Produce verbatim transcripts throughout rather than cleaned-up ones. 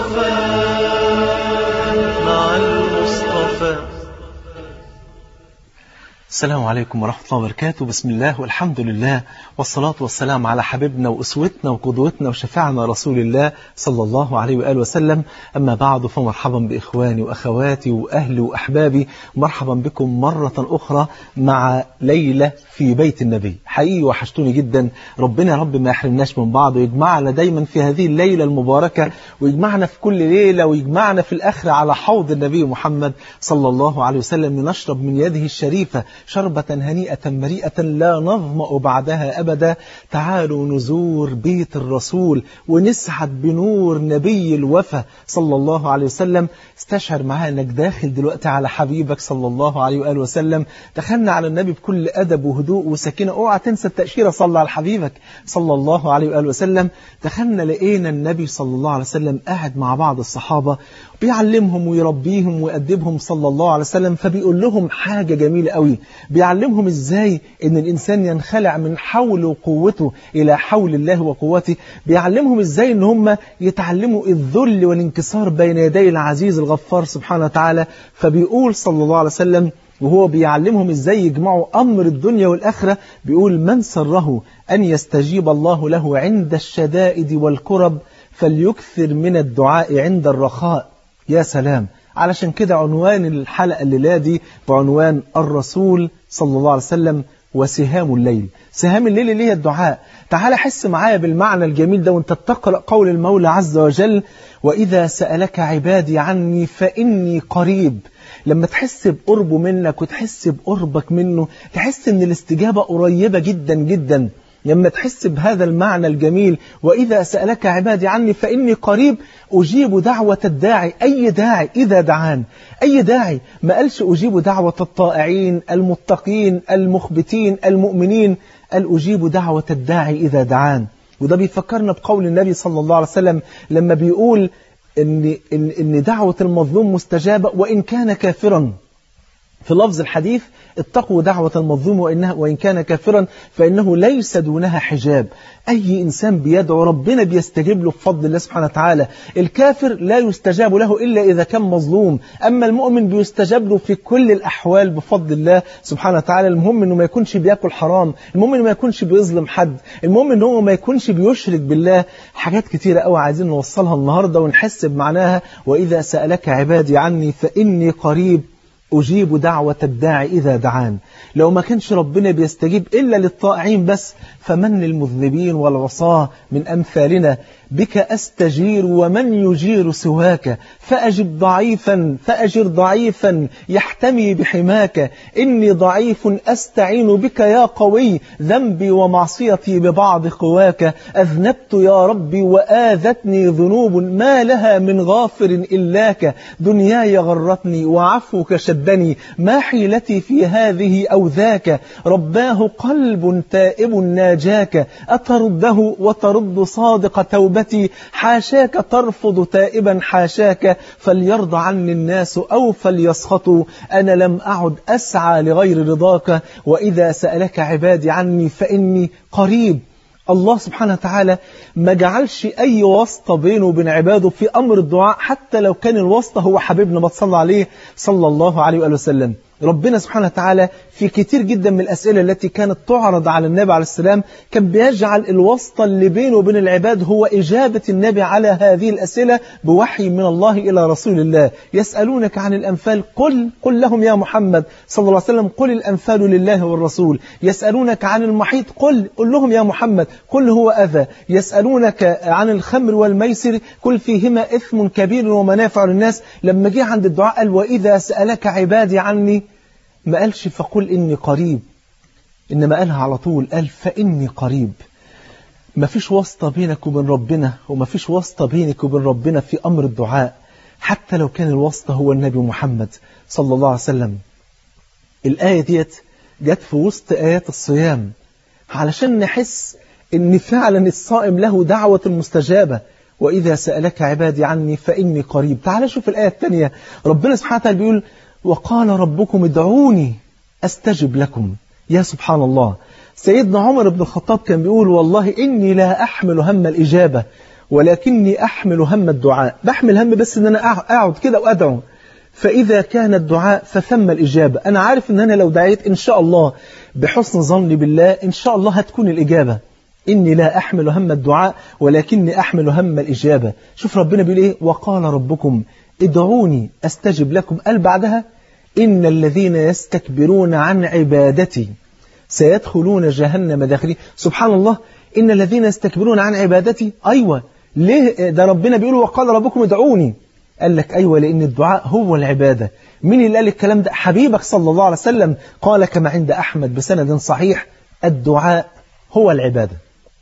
مع المصطفى. السلام عليكم ورحمة الله وبركاته. بسم الله والحمد لله والصلاة والسلام على حبيبنا وأسوتنا وقدوتنا وشفيعنا رسول الله صلى الله عليه وآله وسلم. أما بعد، فمرحبا بإخواني وأخواتي وأهلي وأحبابي، مرحبا بكم مرة أخرى مع ليلة في بيت النبي. حقيقي وحشتوني جدا. ربنا يا رب ما يحرمناش من بعض، ويجمعنا دايما في هذه الليلة المباركة، ويجمعنا في كل ليلة، ويجمعنا في الآخرة على حوض النبي محمد صلى الله عليه وسلم، لنشرب من يده الشريفة شربة هنيئة مريئة لا نظمأ بعدها أبدا. تعالوا نزور بيت الرسول ونسعد بنور نبي الوفا صلى الله عليه وسلم. استشعر معايا أنك داخل دلوقتي على حبيبك صلى الله عليه وآله وسلم. دخلنا على النبي بكل أدب وهدوء وسكينة. اوعى تنسى التأشيرة، صلى على حبيبك صلى الله عليه وآله وسلم. دخلنا لقينا النبي صلى الله عليه وسلم قاعد مع بعض الصحابة بيعلمهم ويربيهم ويأدبهم صلى الله عليه وسلم. فبيقول لهم حاجة جميلة قوي، بيعلمهم ازاي ان الانسان ينخلع من حول وقوته الى حول الله وقوته. بيعلمهم ازاي ان هم يتعلموا الذل والانكسار بين يدي العزيز الغفار سبحانه وتعالى. فبيقول صلى الله عليه وسلم وهو بيعلمهم ازاي يجمعوا امر الدنيا والاخره، بيقول: من سره ان يستجيب الله له عند الشدائد والكرب فليكثر من الدعاء عند الرخاء. يا سلام! علشان كده عنوان الحلقة الليلة دي بعنوان الرسول صلى الله عليه وسلم وسهام الليل. سهام الليل اللي هي الدعاء. تعال حس معايا بالمعنى الجميل ده وانت بتقرأ قول المولى عز وجل: وإذا سألك عبادي عني فإني قريب. لما تحس بقربه منك وتحس بقربك منه، تحس ان الاستجابة قريبة جدا جدا. لما تحس بهذا المعنى الجميل: وإذا سألك عبادي عني فإني قريب أجيب دعوة الداعي. أي داعي إذا دعان، أي داعي. ما قالش أجيب دعوة الطائعين المتقين المخبتين المؤمنين، قال أجيب دعوة الداعي إذا دعان. وده بيفكرنا بقول النبي صلى الله عليه وسلم لما بيقول إن, إن, إن دعوة المظلوم مستجابة وإن كان كافرا. في لفظ الحديث: اتقوا دعوة المظلوم وإنها وإن كان كافرا فإنه ليس دونها حجاب. أي إنسان بيدعو ربنا بيستجيب له بفضل الله سبحانه وتعالى. الكافر لا يستجاب له إلا إذا كان مظلوم، أما المؤمن بيستجاب له في كل الأحوال بفضل الله سبحانه وتعالى. المهم إنه ما يكونش بياكل حرام، المهم إنه ما يكونش بيظلم حد، المهم إنه ما يكونش بيشرك بالله. حاجات كتيرة قوي عايزين نوصلها النهاردة ونحس بمعناها. وإذا سألك عبادي عني فإني قريب أجيب دعوة الداعي إذا دعان. لو ما كانش ربنا بيستجيب إلا للطائعين بس، فمن للمذنبين والعصاة من أمثالنا؟ بك أستجير ومن يجير سواك، فأجب ضعيفا فأجر ضعيفا يحتمي بحماك. إني ضعيف أستعين بك يا قوي، ذنبي ومعصيتي ببعض قواك. أذنبت يا ربي وآذتني ذنوب ما لها من غافر إلاك. دنياي غرتني وعفوك شدني، ما حيلتي في هذه أو ذاك. رباه قلب تائب ناجاك، أترده وترد صادق توبتي. حاشاك ترفض تائبا حاشاك، فليرضى عني الناس أو فليسخطوا. أنا لم أعد أسعى لغير رضاك. وإذا سألك عبادي عني فإني قريب. الله سبحانه وتعالى ما جعلش أي واسطة بينه وبين عباده في أمر الدعاء، حتى لو كان الواسطة هو حبيبنا ما تصلى عليه صلى الله عليه وآله وسلم. ربنا سبحانه وتعالى في كتير جدا من الأسئلة التي كانت تعرض على النبي عليه السلام كان بيجعل الواسطة اللي بينه وبين العباد هو إجابة النبي على هذه الأسئلة بوحي من الله إلى رسول الله. يسألونك عن الأنفال قل قل لهم يا محمد صلى الله عليه وسلم قل الأنفال لله والرسول. يسألونك عن المحيط قل قل لهم يا محمد قل هو أذى. يسألونك عن الخمر والميسر قل فيهما إثم كبير ومنافع للناس. لما جه عند الدعاء قال: وإذا سألك عبادي عني، ما قالش فقل إني قريب، إنما قالها على طول، قال فإني قريب. ما فيش واسطة بينك وبين ربنا، وما فيش واسطة بينك وبين ربنا في أمر الدعاء، حتى لو كان الواسطة هو النبي محمد صلى الله عليه وسلم. الآية ديت جت في وسط آيات الصيام علشان نحس إن فعلا الصائم له دعوة مستجابة. وإذا سألك عبادي عني فإني قريب. تعال شوف الآية الثانية، ربنا سبحانه وتعالى بيقول: وقال ربكم ادعوني أستجب لكم. يا سبحان الله، سيدنا عمر بن الخطاب كان بيقول: والله إني لا أحمل هم الإجابة ولكني أحمل هم الدعاء، بحمل هم بس إن أنا أقعد كده وأدعو، فإذا كان الدعاء فثم الإجابة. أنا عارف إن أنا لو دعيت إن شاء الله بحسن ظني بالله إن شاء الله هتكون الإجابة. إني لا أحمل هم الدعاء ولكني أحمل هم الإجابة. شوف ربنا بيقول إيه؟ وقال ربكم ادعوني أستجب لكم. قال بعدها إن الذين يستكبرون عن عبادتي سيدخلون جهنم داخلين. سبحان الله، إن الذين يستكبرون عن عبادتي. أيوة، ليه ده ربنا بيقول وقال ربكم ادعوني؟ قال لك أيوة، لأن الدعاء هو العبادة. مين اللي قال الكلام ده؟ حبيبك صلى الله عليه وسلم قال كما عند أحمد بسند صحيح الدعاء هو العبادة.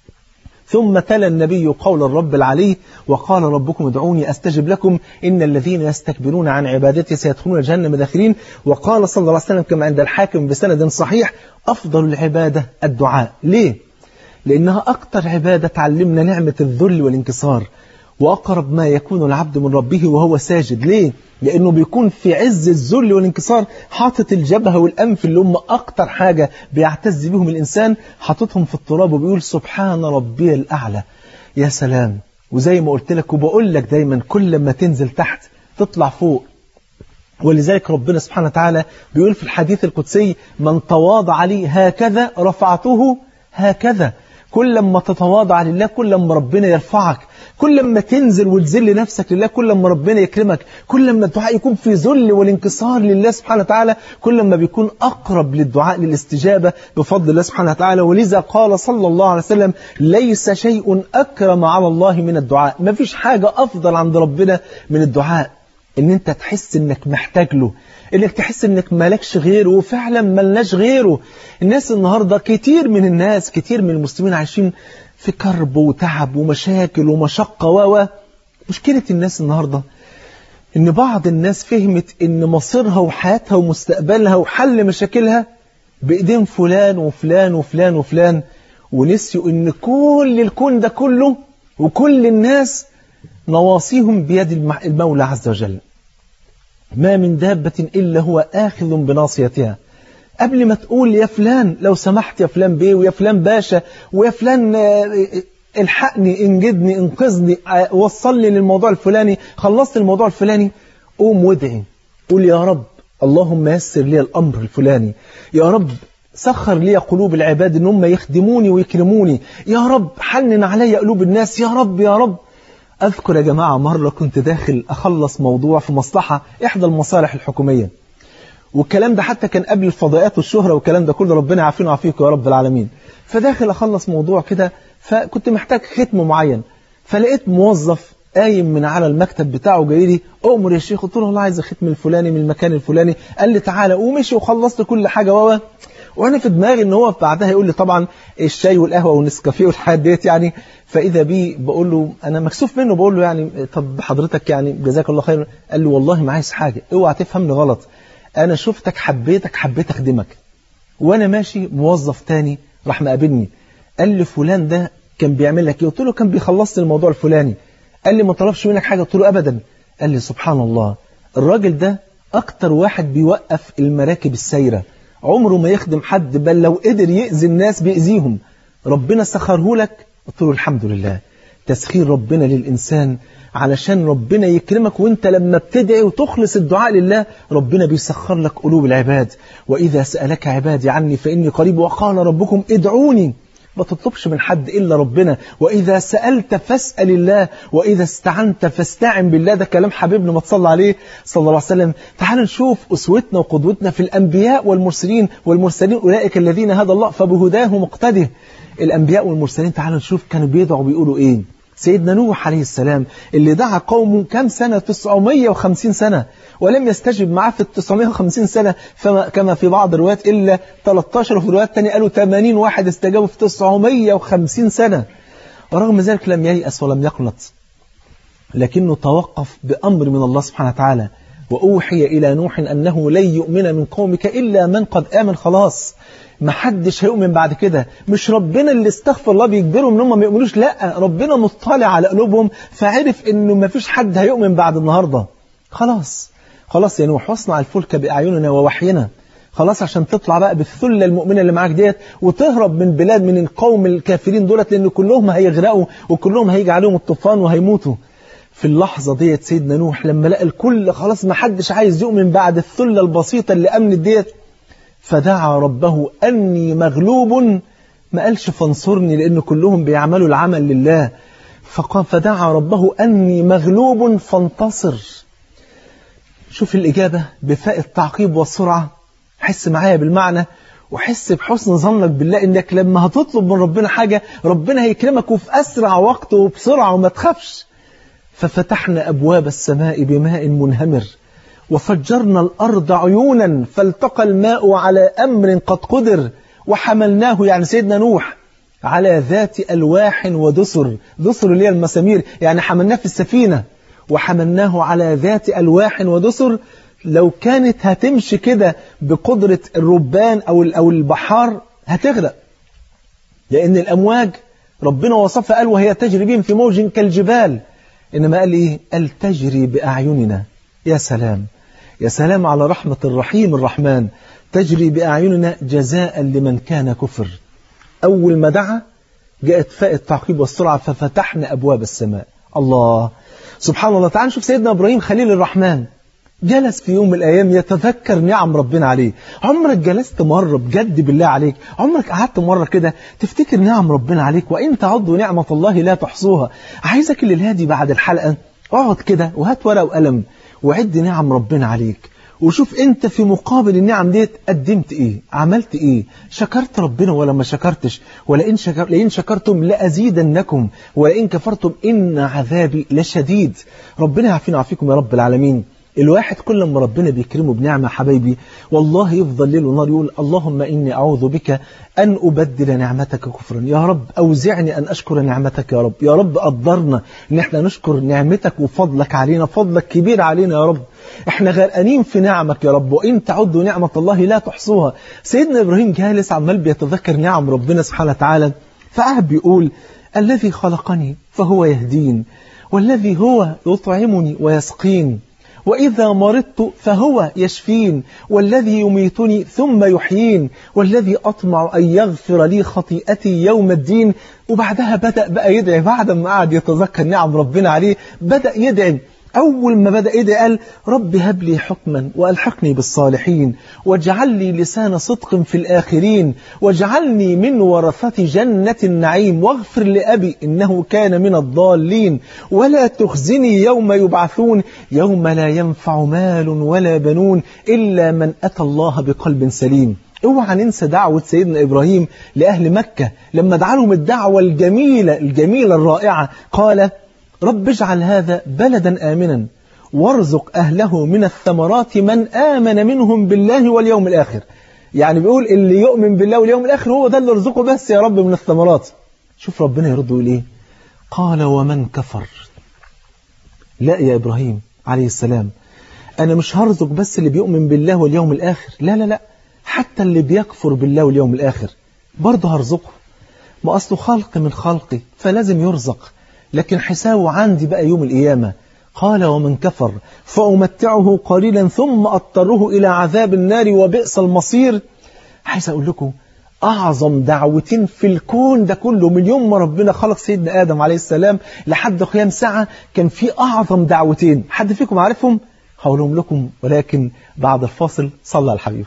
ثم تلا النبي قول الرب العلي وقال ربكم ادعوني أستجب لكم إن الذين يستكبرون عن عبادتي سيدخلون جهنم داخلين. وقال صلى الله عليه وسلم كما عند الحاكم بسند صحيح أفضل العبادة الدعاء. ليه؟ لأنها أكتر عبادة تعلمنا نعمة الذل والانكسار، وأقرب ما يكون العبد من ربه وهو ساجد. ليه؟ لأنه بيكون في عز الذل والانكسار حاطط الجبهة والأنف اللي هم أكتر حاجة بيعتز بهم الإنسان، حاططهم في التراب وبيقول سبحان ربي الأعلى. يا سلام. وزي ما قلت لك وبقول لك دايما كل ما تنزل تحت تطلع فوق. ولذلك ربنا سبحانه وتعالى بيقول في الحديث القدسي من تواضع لي هكذا رفعته هكذا. كل ما تتواضع لله كل ما ربنا يرفعك، كل ما تنزل وتذل نفسك لله كل ما ربنا يكرمك، كل ما الدعاء يكون في ذل والانكسار لله سبحانه وتعالى كل ما بيكون أقرب للدعاء للاستجابة بفضل الله سبحانه وتعالى. ولذا قال صلى الله عليه وسلم ليس شيء أكرم على الله من الدعاء. ما فيش حاجة أفضل عند ربنا من الدعاء، إن أنت تحس إنك محتاج له، إنك تحس إنك مالكش غيره وفعلا ملناش غيره. الناس النهاردة كتير من الناس كتير من المسلمين عايشين في كرب وتعب ومشاكل ومشقة و مشكلة الناس النهاردة إن بعض الناس فهمت إن مصيرها وحياتها ومستقبلها وحل مشاكلها بإيدين فلان وفلان وفلان وفلان، ونسيوا إن كل الكون ده كله وكل الناس نواصيهم بيد المولى عز وجل. ما من دابة إلا هو آخذ بناصيتها. قبل ما تقول يا فلان لو سمحت يا فلان بيه ويا فلان باشا ويا فلان الحقني انجدني انقذني وصلني للموضوع الفلاني خلصت الموضوع الفلاني، قوم وادعي قول يا رب اللهم يسر لي الأمر الفلاني، يا رب سخر لي قلوب العباد ان هم يخدموني ويكرموني، يا رب حنن علي قلوب الناس، يا رب يا رب. أذكر يا جماعة مرة كنت داخل أخلص موضوع في مصلحة إحدى المصالح الحكومية، والكلام ده حتى كان قبل الفضائيات والشهرة والكلام ده كله، ربنا يعافينا ويعافيكم يا رب العالمين. فداخل أخلص موضوع كده، فكنت محتاج ختم معين، فلقيت موظف قايم من على المكتب بتاعه جاي لي أؤمر يا شيخ. قلت له والله عايز الختم الفلاني من المكان الفلاني. قال لي تعالى، ومشي وخلصت كل حاجة و وانا في دماغي ان هو بعدها يقول لي طبعا الشاي والقهوه والنسكافيه والحاجات ديت يعني. فاذا بي بقول له انا مكسوف منه، بقول له يعني طب حضرتك يعني جزاك الله خير. قال لي والله ما عايز حاجه، اوعى تفهمني غلط، انا شفتك حبيتك حبيت اخدمك. وانا ماشي موظف تاني راح مقابلني قال لي فلان ده كان بيعمل لك ايه؟ قلت له كان بيخلص لي الموضوع الفلاني. قال لي ما طلبش منك حاجه؟ قلت له ابدا. قال لي سبحان الله، الراجل ده اكتر واحد بيوقف المراكب السايره، عمره ما يخدم حد، بل لو قدر يأذي الناس بيأذيهم، ربنا سخره لك. قلت له الحمد لله، تسخير ربنا للإنسان علشان ربنا يكرمك، وانت لما بتدعي وتخلص الدعاء لله ربنا بيسخر لك قلوب العباد. وإذا سألك عبادي عني فإني قريب وقال ربكم ادعوني. ما تطلبش من حد إلا ربنا. وإذا سألت فاسأل الله وإذا استعنت فاستعن بالله. ده كلام حبيبنا ما تصلى عليه صلى الله عليه وسلم. تعال نشوف أسوتنا وقدوتنا في الأنبياء والمرسلين والمرسلين أولئك الذين هدى الله فبهداه مقتده. الأنبياء والمرسلين تعال نشوف كانوا بيدعوا بيقولوا إيه. سيدنا نوح عليه السلام اللي دعا قومه كم سنة؟ تسعمائة وخمسين سنة، ولم يستجب معاه في التسعمائة وخمسين سنة فما كما في بعض الروايات إلا ثلاثة عشر، وفي الروايات الثانية قالوا ثمانين واحد استجابوا في تسعمائة وخمسين سنة. ورغم ذلك لم ييأس ولم يقنط، لكنه توقف بأمر من الله سبحانه وتعالى. وأوحي إلى نوح أنه لن يؤمن من قومك إلا من قد آمن. خلاص ما حدش هيؤمن بعد كده. مش ربنا اللي استغفر الله بيجبرهم ان هم ما يؤمنوش، لا، ربنا مطلع على قلوبهم فعرف انه ما فيش حد هيؤمن بعد النهارده. خلاص خلاص يا نوح واصنع الفلك بأعيننا ووحينا. خلاص عشان تطلع بقى بالثلة المؤمنة اللي معاك ديت وتهرب من بلاد من القوم الكافرين دولت، لأن كلهم هيغرقوا وكلهم هيجي عليهم الطوفان وهيموتوا. في اللحظة ديت سيدنا نوح لما لقى الكل خلاص ما حدش عايز يؤمن بعد الثلة البسيطة اللي أمنت ديت، فدعا ربه أني مغلوب، ما قالش فانصرني لأن كلهم بيعملوا العمل لله، فقال فدعا ربه أني مغلوب فانتصر. شوف الإجابة بفاء التعقيب والسرعة. حس معايا بالمعنى وحس بحسن ظنك بالله إنك لما هتطلب من ربنا حاجة ربنا هيكرمك وفي أسرع وقت وبسرعة وما تخافش. ففتحنا أبواب السماء بماء منهمر وفجرنا الأرض عيونا فالتقى الماء على أمر قد قدر وحملناه، يعني سيدنا نوح، على ذات ألواح ودسر، دسر اللي هي المسامير، يعني حملناه في السفينة وحملناه على ذات ألواح ودسر. لو كانت هتمشي كده بقدرة الربان أو أو البحار هتغرق، لأن الأمواج ربنا وصفها قال وهي تجري بهم في موج كالجبال، إنما قال إيه؟ قال تجري بأعيننا. يا سلام يا سلام على رحمة الرحيم الرحمن، تجري بأعيننا جزاء لمن كان كفر. أول ما دعا جاءت فاء التعقيب والسرعة ففتحنا أبواب السماء. الله سبحان الله. تعال نشوف سيدنا إبراهيم خليل الرحمن، جلس في يوم من الأيام يتذكر نعم ربنا عليه. عمرك جلست مرة بجد بالله عليك، عمرك قعدت مرة كده تفتكر نعم ربنا عليك؟ وإن تعدوا نعمة الله لا تحصوها. عايزك الليلة دي بعد الحلقة اقعد كده وهات ورقة وقلم وعد نعم ربنا عليك، وشوف انت في مقابل النعم ديت قدمت ايه، عملت ايه، شكرت ربنا ولا ما شكرتش؟ ولئن شكر لئن شكرتم لأزيدنكم ولئن كفرتم إن عذابي لشديد. ربنا يعافينا ويعافيكم يا رب العالمين. الواحد كل ما ربنا بيكرمه بنعمة حبايبي والله يفضل ليل ونهار يقول اللهم إني أعوذ بك أن أبدل نعمتك كفرا. يا رب أوزعني أن أشكر نعمتك، يا رب يا رب قدرنا إن احنا نشكر نعمتك وفضلك علينا، فضلك كبير علينا يا رب، احنا غرقانين في نعمك يا رب، وإن تعدوا نعمة الله لا تحصوها. سيدنا إبراهيم جالس عمال بيتذكر نعم ربنا سبحانه وتعالى، فقعد بيقول الذي خلقني فهو يهدين، والذي هو يطعمني ويسقين، وإذا مرضت فهو يشفين، والذي يميتني ثم يحيين، والذي أطمع أن يغفر لي خطيئتي يوم الدين. وبعدها بدأ بقى يدعي، بعد ما قعد يتذكر نعم ربنا عليه بدأ يدعي. أول ما بدأ يدعي قال رب هب لي حكما وألحقني بالصالحين واجعل لي لسان صدق في الآخرين واجعلني من ورثة جنة النعيم واغفر لأبي إنه كان من الضالين ولا تخزني يوم يبعثون يوم لا ينفع مال ولا بنون إلا من أتى الله بقلب سليم. اوعى ننسى دعوة سيدنا إبراهيم لأهل مكة لما دعا لهم الدعوة الجميلة الجميلة الرائعة، قال رب اجعل هذا بلدا آمنا وارزق أهله من الثمرات من آمن منهم بالله واليوم الآخر. يعني بيقول اللي يؤمن بالله واليوم الآخر هو ده اللي ارزقه بس يا رب من الثمرات. شوف ربنا يرد يقول ايه؟ قال ومن كفر. لا يا إبراهيم عليه السلام، أنا مش هرزق بس اللي بيؤمن بالله واليوم الآخر، لا لا لا، حتى اللي بيكفر بالله واليوم الآخر برضه هرزقه. ما أصله خلق من خلقي فلازم يرزق، لكن حسابه عندي بقى يوم القيامة. قال ومن كفر فأمتعه قليلا ثم أضطره إلى عذاب النار وبئس المصير. عايز أقول لكم أعظم دعوتين في الكون ده كله من يوم ما ربنا خلق سيدنا آدم عليه السلام لحد قيام ساعة كان في أعظم دعوتين، حد فيكم عارفهم؟ هقولهم لكم ولكن بعد الفاصل. صلى على حبيبك.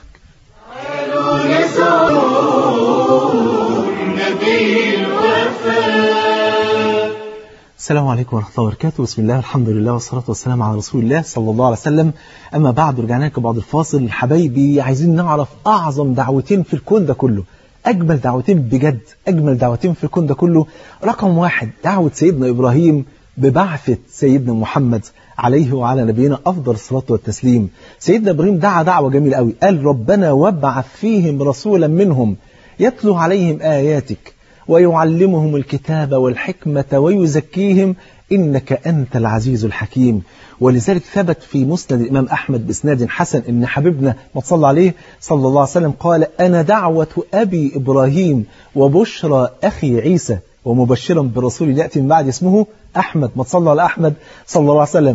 السلام عليكم ورحمة الله وبركاته. بسم الله الحمد لله والصلاة والسلام على رسول الله صلى الله عليه وسلم. أما بعد، رجعنا لكم بعد الفاصل. حبايبي عايزين نعرف أعظم دعوتين في الكون ده كله، أجمل دعوتين بجد، أجمل دعوتين في الكون ده كله. رقم واحد دعوة سيدنا إبراهيم ببعثة سيدنا محمد عليه وعلى نبينا أفضل الصلاة والتسليم. سيدنا إبراهيم دعا دعوة جميلة قوي، قال ربنا وابعث فيهم رسولا منهم يتلو عليهم آياتك ويعلمهم الكتاب والحكمة ويزكيهم إنك أنت العزيز الحكيم. ولذلك ثبت في مسند الإمام أحمد بإسناد حسن إن حبيبنا ما صلى عليه صلى الله عليه وسلم قال أنا دعوة أبي إبراهيم وبشرى أخي عيسى ومبشرا بالرسول يأتي من بعد اسمه أحمد. ما صلى على أحمد صلى الله عليه وسلم.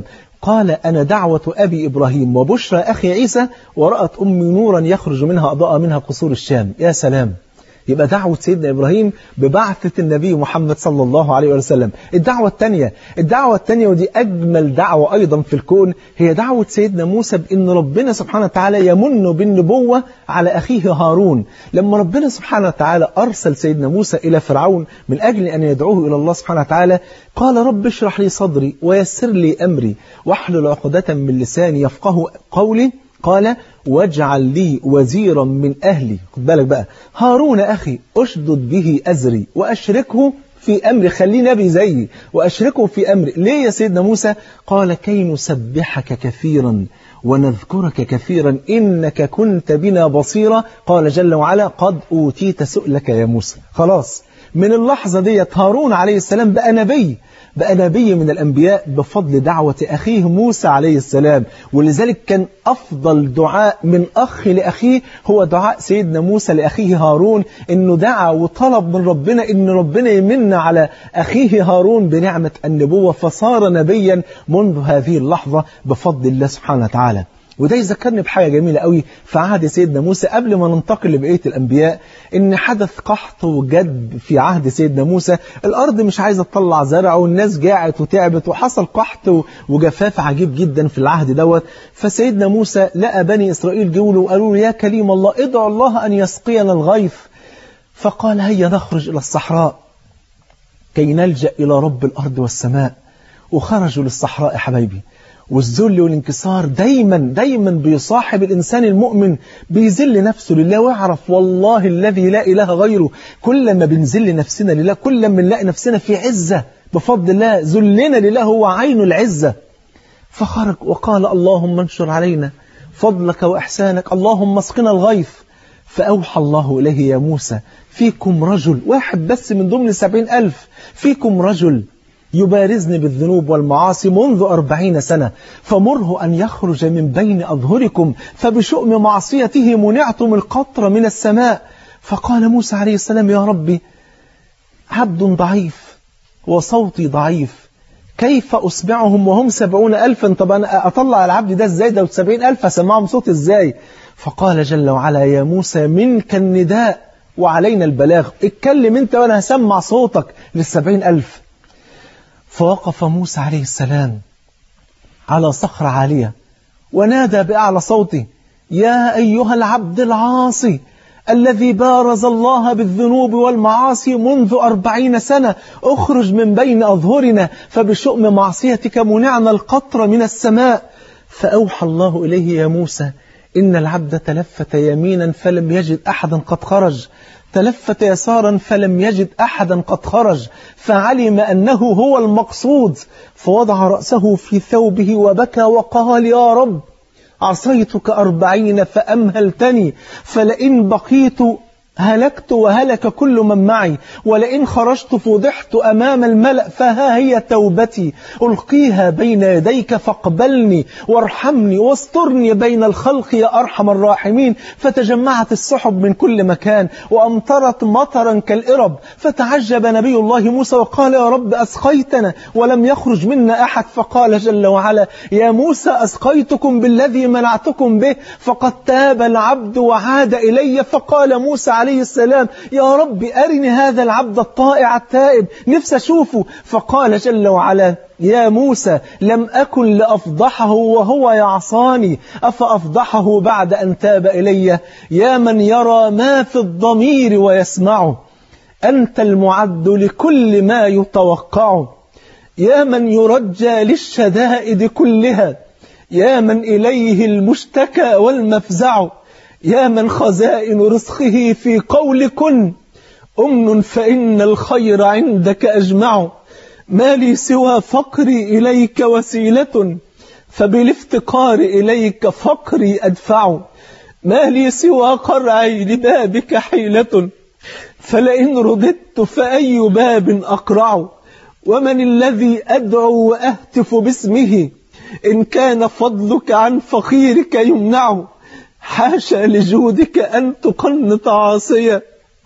قال أنا دعوة أبي إبراهيم وبشرى أخي عيسى، ورأت أمي نورا يخرج منها أضاء منها قصور الشام. يا سلام! يبقى دعوة سيدنا إبراهيم ببعثة النبي محمد صلى الله عليه وسلم. الدعوة الثانية الدعوة الثانية ودي أجمل دعوة أيضا في الكون، هي دعوة سيدنا موسى بأن ربنا سبحانه وتعالى يمن بالنبوة على أخيه هارون. لما ربنا سبحانه وتعالى أرسل سيدنا موسى إلى فرعون من أجل أن يدعوه إلى الله سبحانه وتعالى، قال رب اشرح لي صدري ويسر لي أمري واحلل عقدة من لساني يفقه قولي. قال واجعل لي وزيرا من أهلي، خد بالك بقى، هارون أخي أشدد به أزري وأشركه في أمري، خليه نبي زيي وأشركه في أمري. ليه يا سيدنا موسى؟ قال كي نسبحك كثيرا ونذكرك كثيرا إنك كنت بنا بصيرا. قال جل وعلا قد أوتيت سؤلك يا موسى. خلاص من اللحظة ديت هارون عليه السلام بقى نبي، بقى نبي من الأنبياء بفضل دعوة أخيه موسى عليه السلام. ولذلك كان أفضل دعاء من أخ لأخيه هو دعاء سيدنا موسى لأخيه هارون، إنه دعا وطلب من ربنا إن ربنا يمن على أخيه هارون بنعمة النبوة، فصار نبيا منذ هذه اللحظة بفضل الله سبحانه وتعالى. وده يذكرني بحاجة جميلة قوي في عهد سيدنا موسى قبل ما ننتقل لبقية الأنبياء، إن حدث قحط وجد في عهد سيدنا موسى. الأرض مش عايزة تطلع زرع والناس جاعت وتعبت وحصل قحط وجفاف عجيب جدا في العهد دوت. فسيدنا موسى لقى بني إسرائيل جولوا وقالوا يا كليم الله ادعوا الله أن يسقينا الغيث. فقال هيا نخرج إلى الصحراء كي نلجأ إلى رب الأرض والسماء. وخرجوا للصحراء يا حبايبي. والذل والانكسار دايما دايما بيصاحب الإنسان المؤمن، بيذل نفسه لله ويعرف والله الذي لا إله غيره. كل ما بنذل نفسنا لله كل ما نلاقي نفسنا في عزة بفضل الله. ذلنا لله هو عين العزة. فخرج وقال اللهم انشر علينا فضلك وإحسانك اللهم اسقنا الغيث. فأوحى الله إليه يا موسى فيكم رجل واحد بس من ضمن سبعين ألف، فيكم رجل يبارزني بالذنوب والمعاصي منذ أربعين سنة، فمره أن يخرج من بين أظهركم فبشؤم معصيته منعتم القطر من السماء. فقال موسى عليه السلام يا ربي عبد ضعيف وصوتي ضعيف، كيف أسمعهم وهم سبعون ألفا؟ طب أنا أطلع العبد ده إزاي؟ ده سبعين ألف أسمعهم صوت إزاي؟ فقال جل وعلا يا موسى منك النداء وعلينا البلاغ، اتكلم أنت وأنا هسمع صوتك للسبعين ألف. فوقف موسى عليه السلام على صخرة عالية ونادى بأعلى صوته يا أيها العبد العاصي الذي بارز الله بالذنوب والمعاصي منذ أربعين سنة اخرج من بين أظهرنا فبشؤم معصيتك منعنا القطر من السماء. فأوحى الله إليه يا موسى إن العبد تلفت يمينا فلم يجد أحدا قد خرج، تلفت يسارا فلم يجد أحدا قد خرج، فعلم أنه هو المقصود فوضع رأسه في ثوبه وبكى وقال يا رب عصيتك أربعين فأمهلتني، فلئن بقيت هلكت وهلك كل من معي، ولئن خرجت فضحت أمام الملأ، فها هي توبتي ألقيها بين يديك فاقبلني وارحمني واسترني بين الخلق يا أرحم الراحمين. فتجمعت السحب من كل مكان وأمطرت مطرا كالإرب، فتعجب نبي الله موسى وقال يا رب أسقيتنا ولم يخرج منا أحد. فقال جل وعلا يا موسى أسقيتكم بالذي منعتكم به، فقد تاب العبد وعاد إلي. فقال موسى عليه السلام يا رب أرني هذا العبد الطائع التائب نفسي أشوفه. فقال جل وعلا يا موسى لم أكن لأفضحه وهو يعصاني أفأفضحه بعد أن تاب إلي؟ يا من يرى ما في الضمير ويسمعه أنت المعد لكل ما يتوقع، يا من يرجى للشدائد كلها، يا من إليه المشتكى والمفزع، يا من خزائن رزقه في قول كن أمن فإن الخير عندك أجمع، ما لي سوى فقري إليك وسيلة فبالافتقار إليك فقري أدفع، ما لي سوى قرعي لبابك حيلة فلئن رددت فأي باب أقرع، ومن الذي أدعو وأهتف باسمه إن كان فضلك عن فقيرك يمنع، حاشا لجودك أن تقنط عاصية،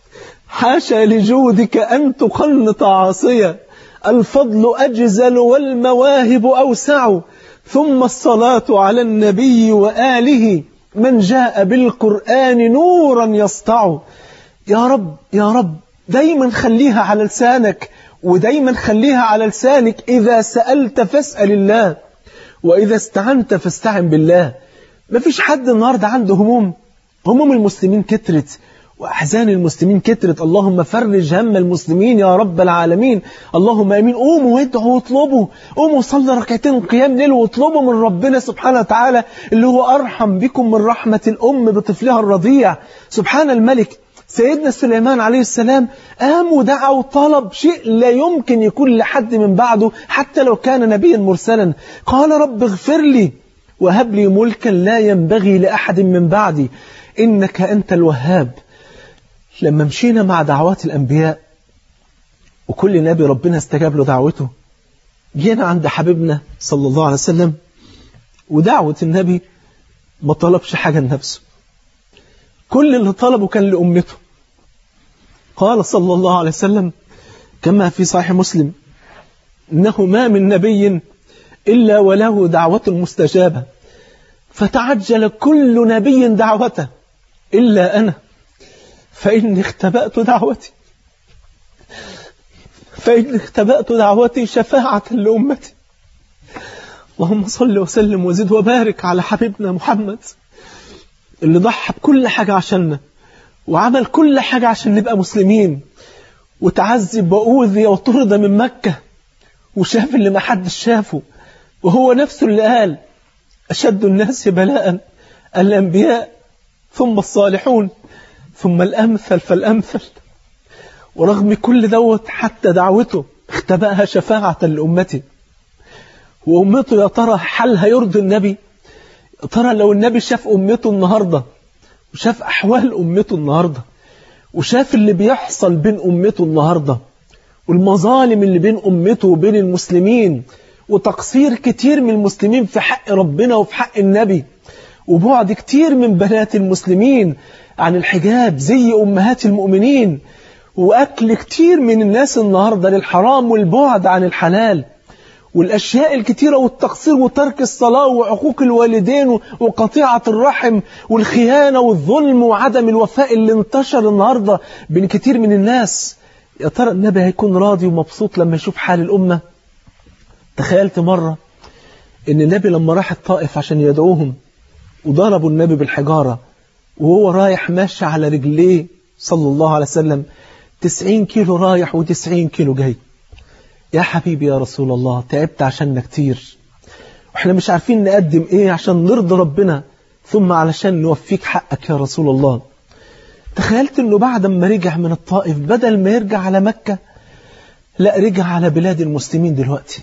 حاشا لجودك أن تقنط عاصية، الفضل أجزل والمواهب أوسع، ثم الصلاة على النبي وآله من جاء بالقرآن نورا يسطع. يا رب يا رب دايما خليها على لسانك، ودايما خليها على لسانك. إذا سألت فاسأل الله، وإذا استعنت فاستعن بالله. مفيش حد النهاردة عنده هموم. هموم المسلمين كترت، وأحزان المسلمين كترت. اللهم فرج هم المسلمين يا رب العالمين. اللهم آمين. قوموا وادعوا واطلبوا، قوموا صلوا ركعتين قيام ليل واطلبوا من ربنا سبحانه وتعالى اللي هو أرحم بكم من رحمة الأم بطفلها الرضيع. سبحان الملك. سيدنا سليمان عليه السلام قام ودعا وطلب شيء لا يمكن يكون لحد من بعده حتى لو كان نبيا مرسلا. قال رب اغفر لي وهب لي ملكا لا ينبغي لأحد من بعدي إنك أنت الوهاب. لما مشينا مع دعوات الأنبياء وكل نبي ربنا استجاب له دعوته، جينا عند حبيبنا صلى الله عليه وسلم، ودعوة النبي ما طلبش حاجة لنفسه، كل اللي طلبه كان لأمته. قال صلى الله عليه وسلم كما في صحيح مسلم إنه ما من نبي إلا وله دعوة مستجابة، فتعجل كل نبي دعوته إلا أنا، فإني اختبأت دعوتي فإني اختبأت دعوتي شفاعة لأمتي. اللهم صل وسلم وزد وبارك على حبيبنا محمد اللي ضحى بكل حاجة عشاننا، وعمل كل حاجة عشان نبقى مسلمين، وتعذب وأوذي وطرد من مكة، وشاف اللي ما حد شافه، وهو نفسه اللي قال أشد الناس بلاء الأنبياء ثم الصالحون ثم الأمثل فالأمثل. ورغم كل دوت حتى دعوته اختبأها شفاعة لأمته. وأمته يا ترى حالها يرضي النبي؟ يا ترى لو النبي شاف أمته النهاردة وشاف أحوال أمته النهاردة وشاف اللي بيحصل بين أمته النهاردة والمظالم اللي بين أمته وبين المسلمين وتقصير كتير من المسلمين في حق ربنا وفي حق النبي وبعد كتير من بنات المسلمين عن الحجاب زي أمهات المؤمنين وأكل كتير من الناس النهاردة للحرام والبعد عن الحلال والأشياء الكتيرة والتقصير وترك الصلاة وعقوق الوالدين وقطيعة الرحم والخيانة والظلم وعدم الوفاء اللي انتشر النهاردة بين كتير من الناس. يا ترى النبي هيكون راضي ومبسوط لما يشوف حال الأمة؟ تخيلت مرة إن النبي لما راح الطائف عشان يدعوهم وضربوا النبي بالحجارة وهو رايح ماشي على رجليه صلى الله عليه وسلم تسعين كيلو رايح وتسعين كيلو جاي. يا حبيبي يا رسول الله تعبت عشاننا كتير واحنا مش عارفين نقدم ايه عشان نرضي ربنا ثم علشان نوفيك حقك يا رسول الله. تخيلت انه بعد ما رجع من الطائف بدل ما يرجع على مكة لا رجع على بلاد المسلمين دلوقتي،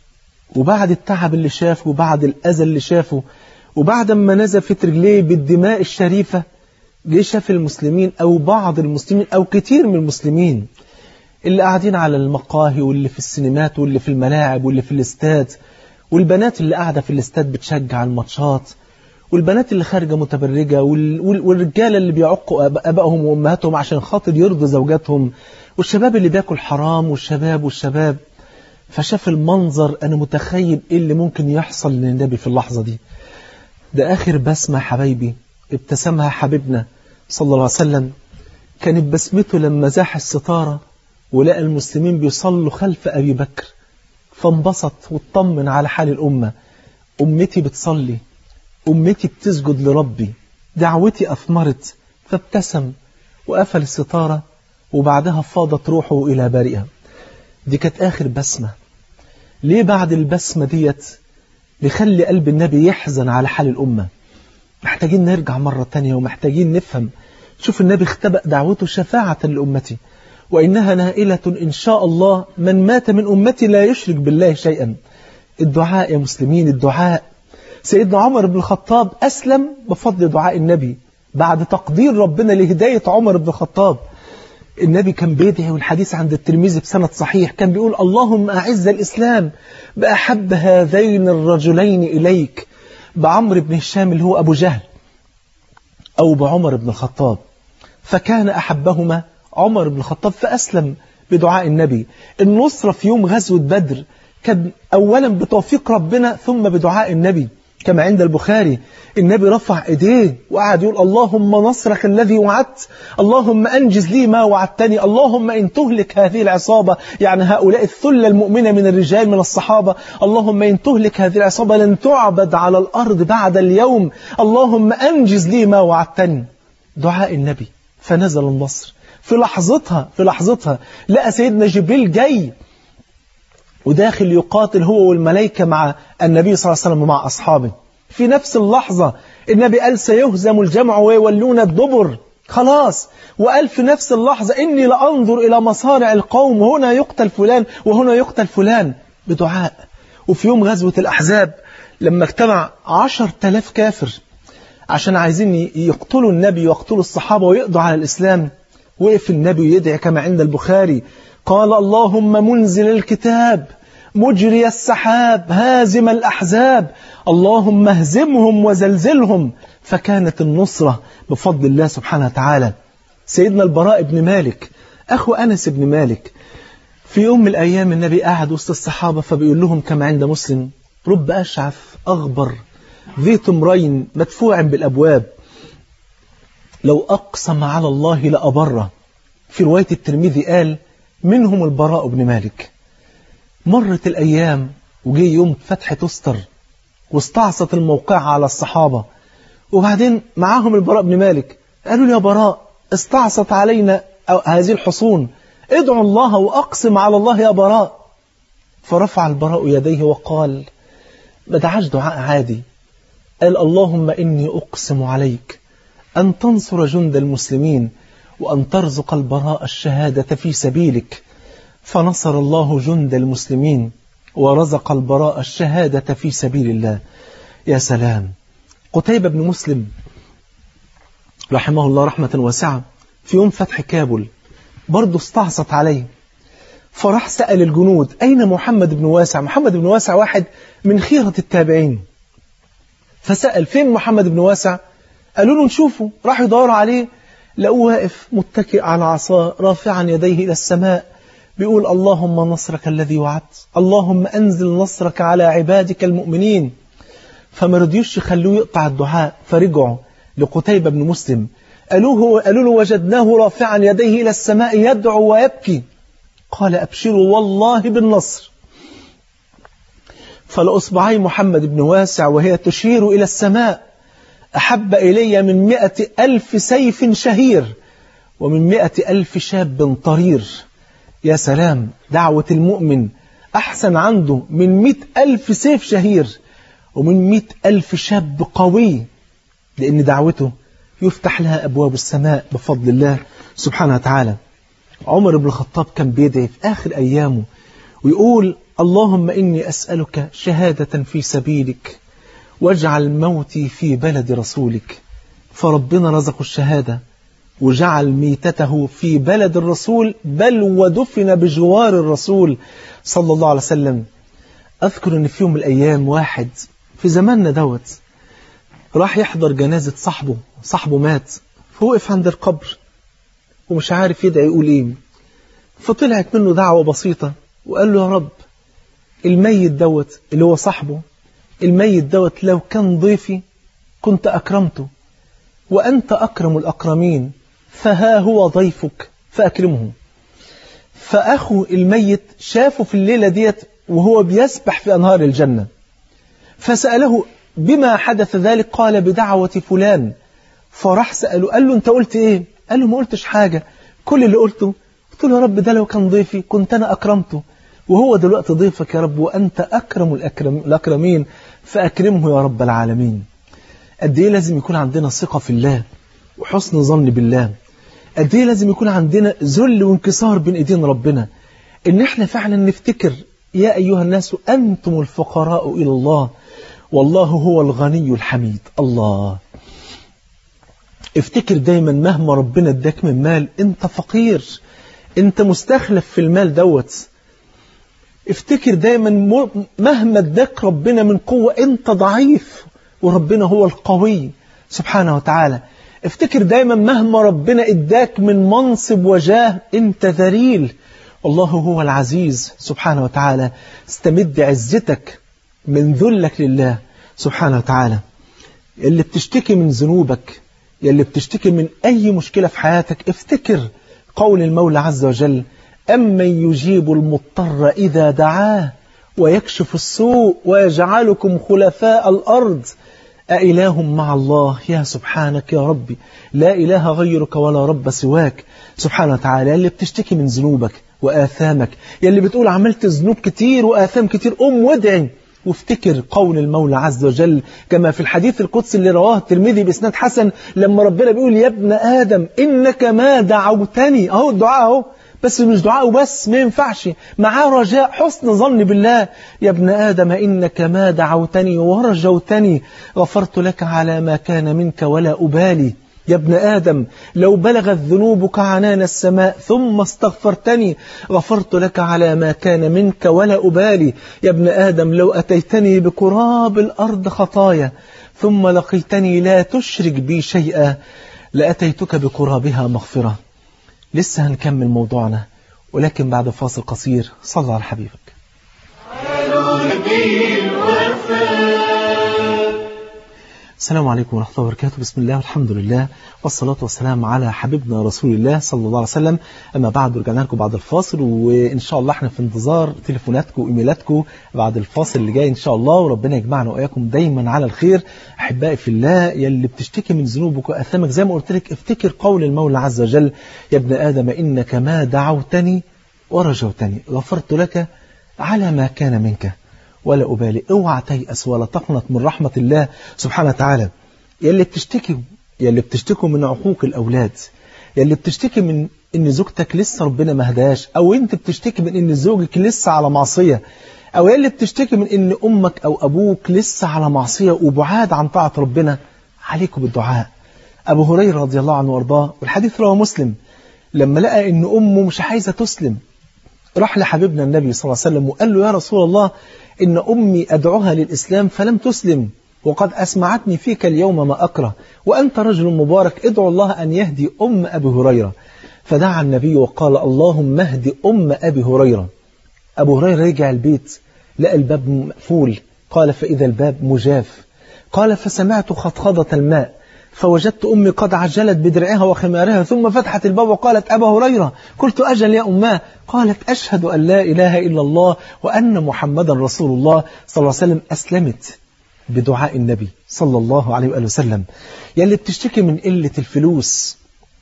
وبعد التعب اللي شافه وبعد الأذى اللي شافه وبعد ما نزفت رجليه بالدماء الشريفة جه شاف المسلمين أو بعض المسلمين أو كتير من المسلمين اللي قاعدين على المقاهي واللي في السينمات واللي في الملاعب واللي في الاستاد والبنات اللي قاعدة في الاستاد بتشجع الماتشات والبنات اللي خارجة متبرجة والرجالة اللي بيعقوا أبائهم وأمهاتهم عشان خاطر يرضوا زوجاتهم والشباب اللي بياكل حرام والشباب والشباب. فشاف المنظر أنا متخيل إيه اللي ممكن يحصل للنبي في اللحظة دي. ده آخر بسمة حبايبي ابتسمها حبيبنا صلى الله عليه وسلم، كانت بسمته لما زاح الستارة ولقى المسلمين بيصلوا خلف أبي بكر فانبسط واطمن على حال الأمة. أمتي بتصلي، أمتي بتسجد لربي، دعوتي أثمرت. فابتسم وقفل الستارة وبعدها فاضت روحه إلى بارئها. دي كانت آخر بسمة. ليه بعد البسمة ديت بيخلي قلب النبي يحزن على حال الأمة؟ محتاجين نرجع مرة تانية ومحتاجين نفهم. شوف النبي اختبأ دعوته شفاعة لأمتي وإنها نائلة إن شاء الله من مات من أمتي لا يشرك بالله شيئا. الدعاء يا مسلمين، الدعاء. سيدنا عمر بن الخطاب أسلم بفضل دعاء النبي بعد تقدير ربنا لهداية عمر بن الخطاب. النبي كان بيدعي والحديث عند الترمذي بسند صحيح كان بيقول اللهم أعز الإسلام بأحب هذين الرجلين إليك، بعمر بن هشام اللي هو أبو جهل أو بعمر بن الخطاب، فكان أحبهما عمر بن الخطاب فأسلم بدعاء النبي. النصرة في يوم غزوة بدر كان أولا بتوفيق ربنا ثم بدعاء النبي، كما عند البخاري النبي رفع ايديه وقعد يقول اللهم نصرك الذي وعدت، اللهم أنجز لي ما وعدتني، اللهم إن تهلك هذه العصابة، يعني هؤلاء الثلة المؤمنة من الرجال من الصحابة، اللهم إن تهلك هذه العصابة لن تعبد على الأرض بعد اليوم، اللهم أنجز لي ما وعدتني. دعاء النبي، فنزل النصر في لحظتها في لحظتها. لقى سيدنا جبريل جاي وداخل يقاتل هو والملائكة مع النبي صلى الله عليه وسلم ومع أصحابه. في نفس اللحظة النبي قال سيهزم الجمع ويولون الدبر، خلاص. وقال في نفس اللحظة إني لأنظر إلى مصارع القوم، هنا يقتل فلان وهنا يقتل فلان، بدعاء. وفي يوم غزوة الأحزاب لما اجتمع عشر تلاف كافر عشان عايزين يقتلوا النبي ويقتلوا الصحابة ويقضوا على الإسلام، وقف النبي يدعي كما عند البخاري، قال اللهم منزل الكتاب مجري السحاب هازم الأحزاب اللهم اهزمهم وزلزلهم. فكانت النصرة بفضل الله سبحانه وتعالى. سيدنا البراء بن مالك أخو أنس بن مالك، في يوم من الأيام النبي قاعد وسط الصحابة فبيقول لهم كما عند مسلم رب أشعث أغبر ذي تمرين مدفوع بالأبواب لو أقسم على الله لأبره. في رواية الترمذي قال منهم البراء بن مالك. مرت الأيام وجي يوم فتح تستر واستعصت الموقعة على الصحابة، وبعدين معاهم البراء بن مالك قالوا لي يا براء استعصت علينا هذه الحصون، ادعوا الله وأقسم على الله يا براء. فرفع البراء يديه وقال ما دعاش دعاء عادي، قال اللهم إني أقسم عليك أن تنصر جند المسلمين وأن ترزق البراء الشهادة في سبيلك. فنصر الله جند المسلمين ورزق البراء الشهادة في سبيل الله. يا سلام. قتيبة بن مسلم رحمه الله رحمة واسعة في يوم فتح كابل برضه استعصت عليه، فراح سأل الجنود أين محمد بن واسع؟ محمد بن واسع واحد من خيرة التابعين، فسأل فين محمد بن واسع؟ قالوا له نشوفه. راح يدور عليه لقوه واقف متكئ على عصاه رافعا يديه إلى السماء بيقول اللهم نصرك الذي وعدت، اللهم أنزل نصرك على عبادك المؤمنين. فما رضيوش يخلوه يقطع الدعاء، فرجعوا لقتيبة بن مسلم قالوا قالوا له وجدناه رافعا يديه إلى السماء يدعو ويبكي. قال أبشروا والله بالنصر. فلأصبعي محمد بن واسع وهي تشير إلى السماء أحب إلي من مئة ألف سيف شهير ومن مئة ألف شاب طرير. يا سلام. دعوة المؤمن أحسن عنده من مئة ألف سيف شهير ومن مئة ألف شاب قوي، لأن دعوته يفتح لها أبواب السماء بفضل الله سبحانه وتعالى. عمر بن الخطاب كان بيدعي في آخر أيامه ويقول اللهم إني أسألك شهادة في سبيلك واجعل موتي في بلد رسولك. فربنا رزق الشهادة وجعل ميتته في بلد الرسول، بل ودفن بجوار الرسول صلى الله عليه وسلم. أذكر أن في يوم من الأيام واحد في زماننا دوت راح يحضر جنازة صاحبه، صاحبه مات، فوقف عند القبر ومش عارف يدعي يقول إيه، فطلعت منه دعوة بسيطة وقال له يا رب الميت دوت اللي هو صاحبه، الميت دوت لو كان ضيفي كنت أكرمته، وأنت أكرم الأكرمين، فها هو ضيفك فأكرمه. فأخو الميت شافه في الليلة ديت وهو بيسبح في أنهار الجنة، فسأله بما حدث ذلك؟ قال بدعوة فلان. فراح سأله قال له أنت قلت إيه؟ قال له ما قلتش حاجة، كل اللي قلته قلت له يا رب ده لو كان ضيفي كنت أنا أكرمته، وهو دلوقتي ضيفك يا رب وأنت أكرم الأكرم الأكرمين فأكرمه يا رب العالمين. قد إيه لازم يكون عندنا ثقة في الله وحسن ظن بالله، قد إيه لازم يكون عندنا ذل وانكسار بين إيدين ربنا، إن إحنا فعلا نفتكر يا أيها الناس أنتم الفقراء إلى الله والله هو الغني الحميد. الله. افتكر دايما مهما ربنا اداك من مال انت فقير، انت مستخلف في المال دوت. افتكر دايما مهما اداك ربنا من قوة انت ضعيف وربنا هو القوي سبحانه وتعالى. افتكر دايما مهما ربنا اداك من منصب وجاه انت ذليل الله هو العزيز سبحانه وتعالى. استمد عزتك من ذلك لله سبحانه وتعالى. اللي بتشتكي من ذنوبك، يلي بتشتكي من أي مشكلة في حياتك، افتكر قول المولى عز وجل: أمن يجيب المضطر إذا دعاه ويكشف السوء ويجعلكم خلفاء الأرض أإله مع الله. يا سبحانك يا ربي، لا إله غيرك ولا رب سواك سبحانه وتعالى. يلي بتشتكي من ذنوبك وآثامك، يلي بتقول عملت ذنوب كتير وآثام كتير، قم وادعي وافتكر قول المولى عز وجل كما في الحديث القدسي اللي رواه الترمذي بإسناد حسن، لما ربنا بيقول: يا ابن آدم إنك ما دعوتني. أهو الدعاء أهو، بس مش دعاء بس، ما ينفعش، معاه رجاء، حسن ظن بالله. يا ابن آدم إنك ما دعوتني ورجوتني غفرت لك على ما كان منك ولا أبالي. يا ابن آدم لو بلغت ذنوبك عنان السماء ثم استغفرتني غفرت لك على ما كان منك ولا أبالي. يا ابن آدم لو أتيتني بقراب الأرض خطايا ثم لقيتني لا تشرك بي شيئا لأتيتك بقرابها مغفرة. لسه هنكمل موضوعنا، ولكن بعد فاصل قصير. صلى على حبيبك. السلام عليكم ورحمة الله وبركاته. بسم الله والحمد لله والصلاة والسلام على حبيبنا رسول الله صلى الله عليه وسلم. أما بعد، رجعنا لكم بعد الفاصل، وإن شاء الله احنا في انتظار تليفوناتكم وإيميلاتكم بعد الفاصل اللي جاي إن شاء الله، وربنا يجمعنا وإياكم دايما على الخير. أحبائي في الله، يلي بتشتكي من ذنوبك وأثامك زي ما قلت لك، افتكر قول المولى عز وجل: يا ابن آدم إنك ما دعوتني ورجوتني غفرت لك على ما كان منك ولا أبالي. اوعى تيأس ولا تقنط من رحمة الله سبحانه وتعالى. يلي بتشتكي يلي بتشتكوا من عقوق الأولاد، يلي بتشتكي من إن زوجتك لسه ربنا ما هداش، أو أنت بتشتكي من إن زوجك لسه على معصية، أو يلي بتشتكي من إن أمك أو أبوك لسه على معصية وبعاد عن طاعة ربنا، عليكم بالدعاء. أبو هريرة رضي الله عنه وارضاه، والحديث رواه مسلم، لما لقى إن أمه مش عايزة تسلم راح لحبيبنا النبي صلى الله عليه وسلم وقال له: يا رسول الله، إن أمي أدعوها للإسلام فلم تسلم، وقد أسمعتني فيك اليوم ما أكره، وأنت رجل مبارك، ادعو الله أن يهدي أم أبي هريرة. فدعا النبي وقال: اللهم اهدي أم أبي هريرة. أبو هريرة رجع البيت لقى الباب مقفول، قال: فإذا الباب مجاف. قال: فسمعت خطخضة الماء، فوجدت أمي قد عجلت بدرعها وخمارها، ثم فتحت الباب وقالت: أبا هريرة. قلت: أجل يا أماه. قالت: أشهد أن لا إله إلا الله وأن محمدا رسول الله صلى الله عليه وسلم. أسلمت بدعاء النبي صلى الله عليه وآله وسلم. يلي بتشتكي من قلة الفلوس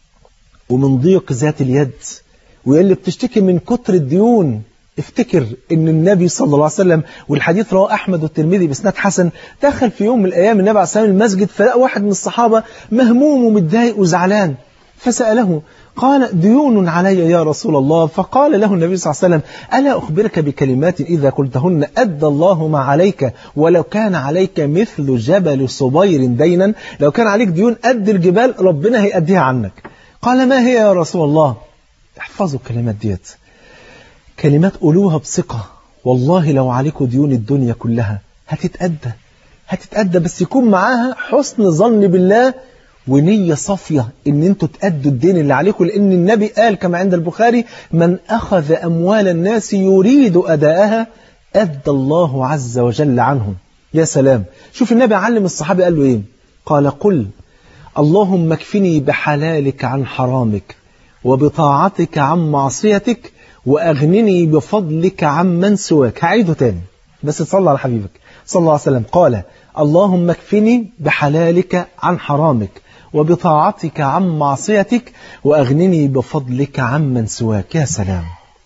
ومن ضيق ذات اليد، ويلي بتشتكي من كتر الديون، افتكر ان النبي صلى الله عليه وسلم، والحديث رواه احمد والترمذي باسناد حسن، دخل في يوم من الايام النبي عليه الصلاه والسلام المسجد، فلقى واحد من الصحابه مهموم ومتضايق وزعلان، فساله قال: ديون علي يا رسول الله. فقال له النبي صلى الله عليه وسلم: ألا أخبرك بكلمات إذا قلتهن أدى الله ما عليك، ولو كان عليك مثل جبل صبير دينا، لو كان عليك ديون قد الجبال ربنا هيأديها عنك. قال: ما هي يا رسول الله؟ احفظوا الكلمات ديت، كلمات قولوها بثقة، والله لو عليكم ديون الدنيا كلها هتتأدى هتتأدى بس يكون معاها حسن ظن بالله ونية صافية ان انتوا تأدوا الدين اللي عليكم، لان النبي قال كما عند البخاري: من أخذ أموال الناس يريد أداءها أدى الله عز وجل عنهم. يا سلام، شوف النبي علم الصحابة قال له ايه؟ قال: قل اللهم اكفني بحلالك عن حرامك وبطاعتك عن معصيتك وأغنني بفضلك عن من سواك. هعيده تاني بس تصلى على حبيبك صلى الله عليه وسلم. قال: اللهم اكفني بحلالك عن حرامك وبطاعتك عن معصيتك وأغنني بفضلك عن من سواك. يا سلام.